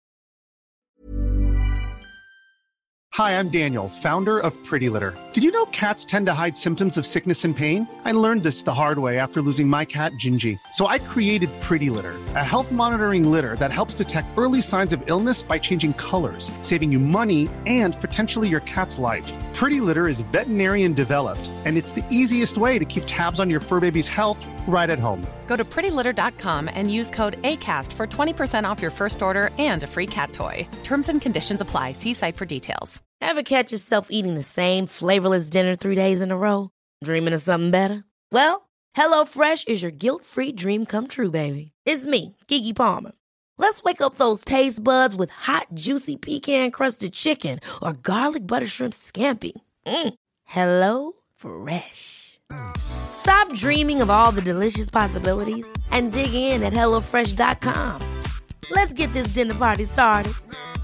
Hi, I'm Daniel, founder of Pretty Litter. Did you know cats tend to hide symptoms of sickness and pain? I learned this the hard way after losing my cat, Gingy. So I created Pretty Litter, a health monitoring litter that helps detect early signs of illness by changing colors, saving you money and potentially your cat's life. Pretty Litter is veterinarian developed, and it's the easiest way to keep tabs on your fur baby's health right at home. Go to pretty litter dot com and use code ACAST for twenty percent off your first order and a free cat toy. Terms and conditions apply. See site for details. Ever catch yourself eating the same flavorless dinner three days in a row? Dreaming of something better? Well, HelloFresh is your guilt-free dream come true, baby. It's me, Keke Palmer. Let's wake up those taste buds with hot, juicy pecan-crusted chicken or garlic butter shrimp scampi. Mm. Hello Fresh. Stop dreaming of all the delicious possibilities and dig in at hello fresh dot com. Let's get this dinner party started.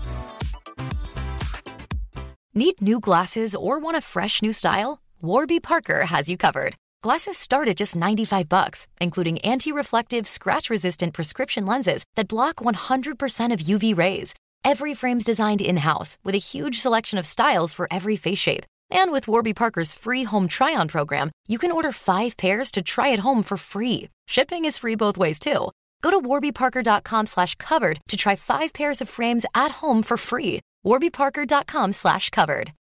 Need new glasses or want a fresh new style? Warby Parker has you covered. Glasses start at just ninety-five bucks, including anti-reflective, scratch-resistant prescription lenses that block one hundred percent of U V rays. Every frame's designed in-house with a huge selection of styles for every face shape. And with Warby Parker's free home try-on program, you can order five pairs to try at home for free. Shipping is free both ways, too. Go to warby parker dot com slash covered to try five pairs of frames at home for free. warby parker dot com slash covered.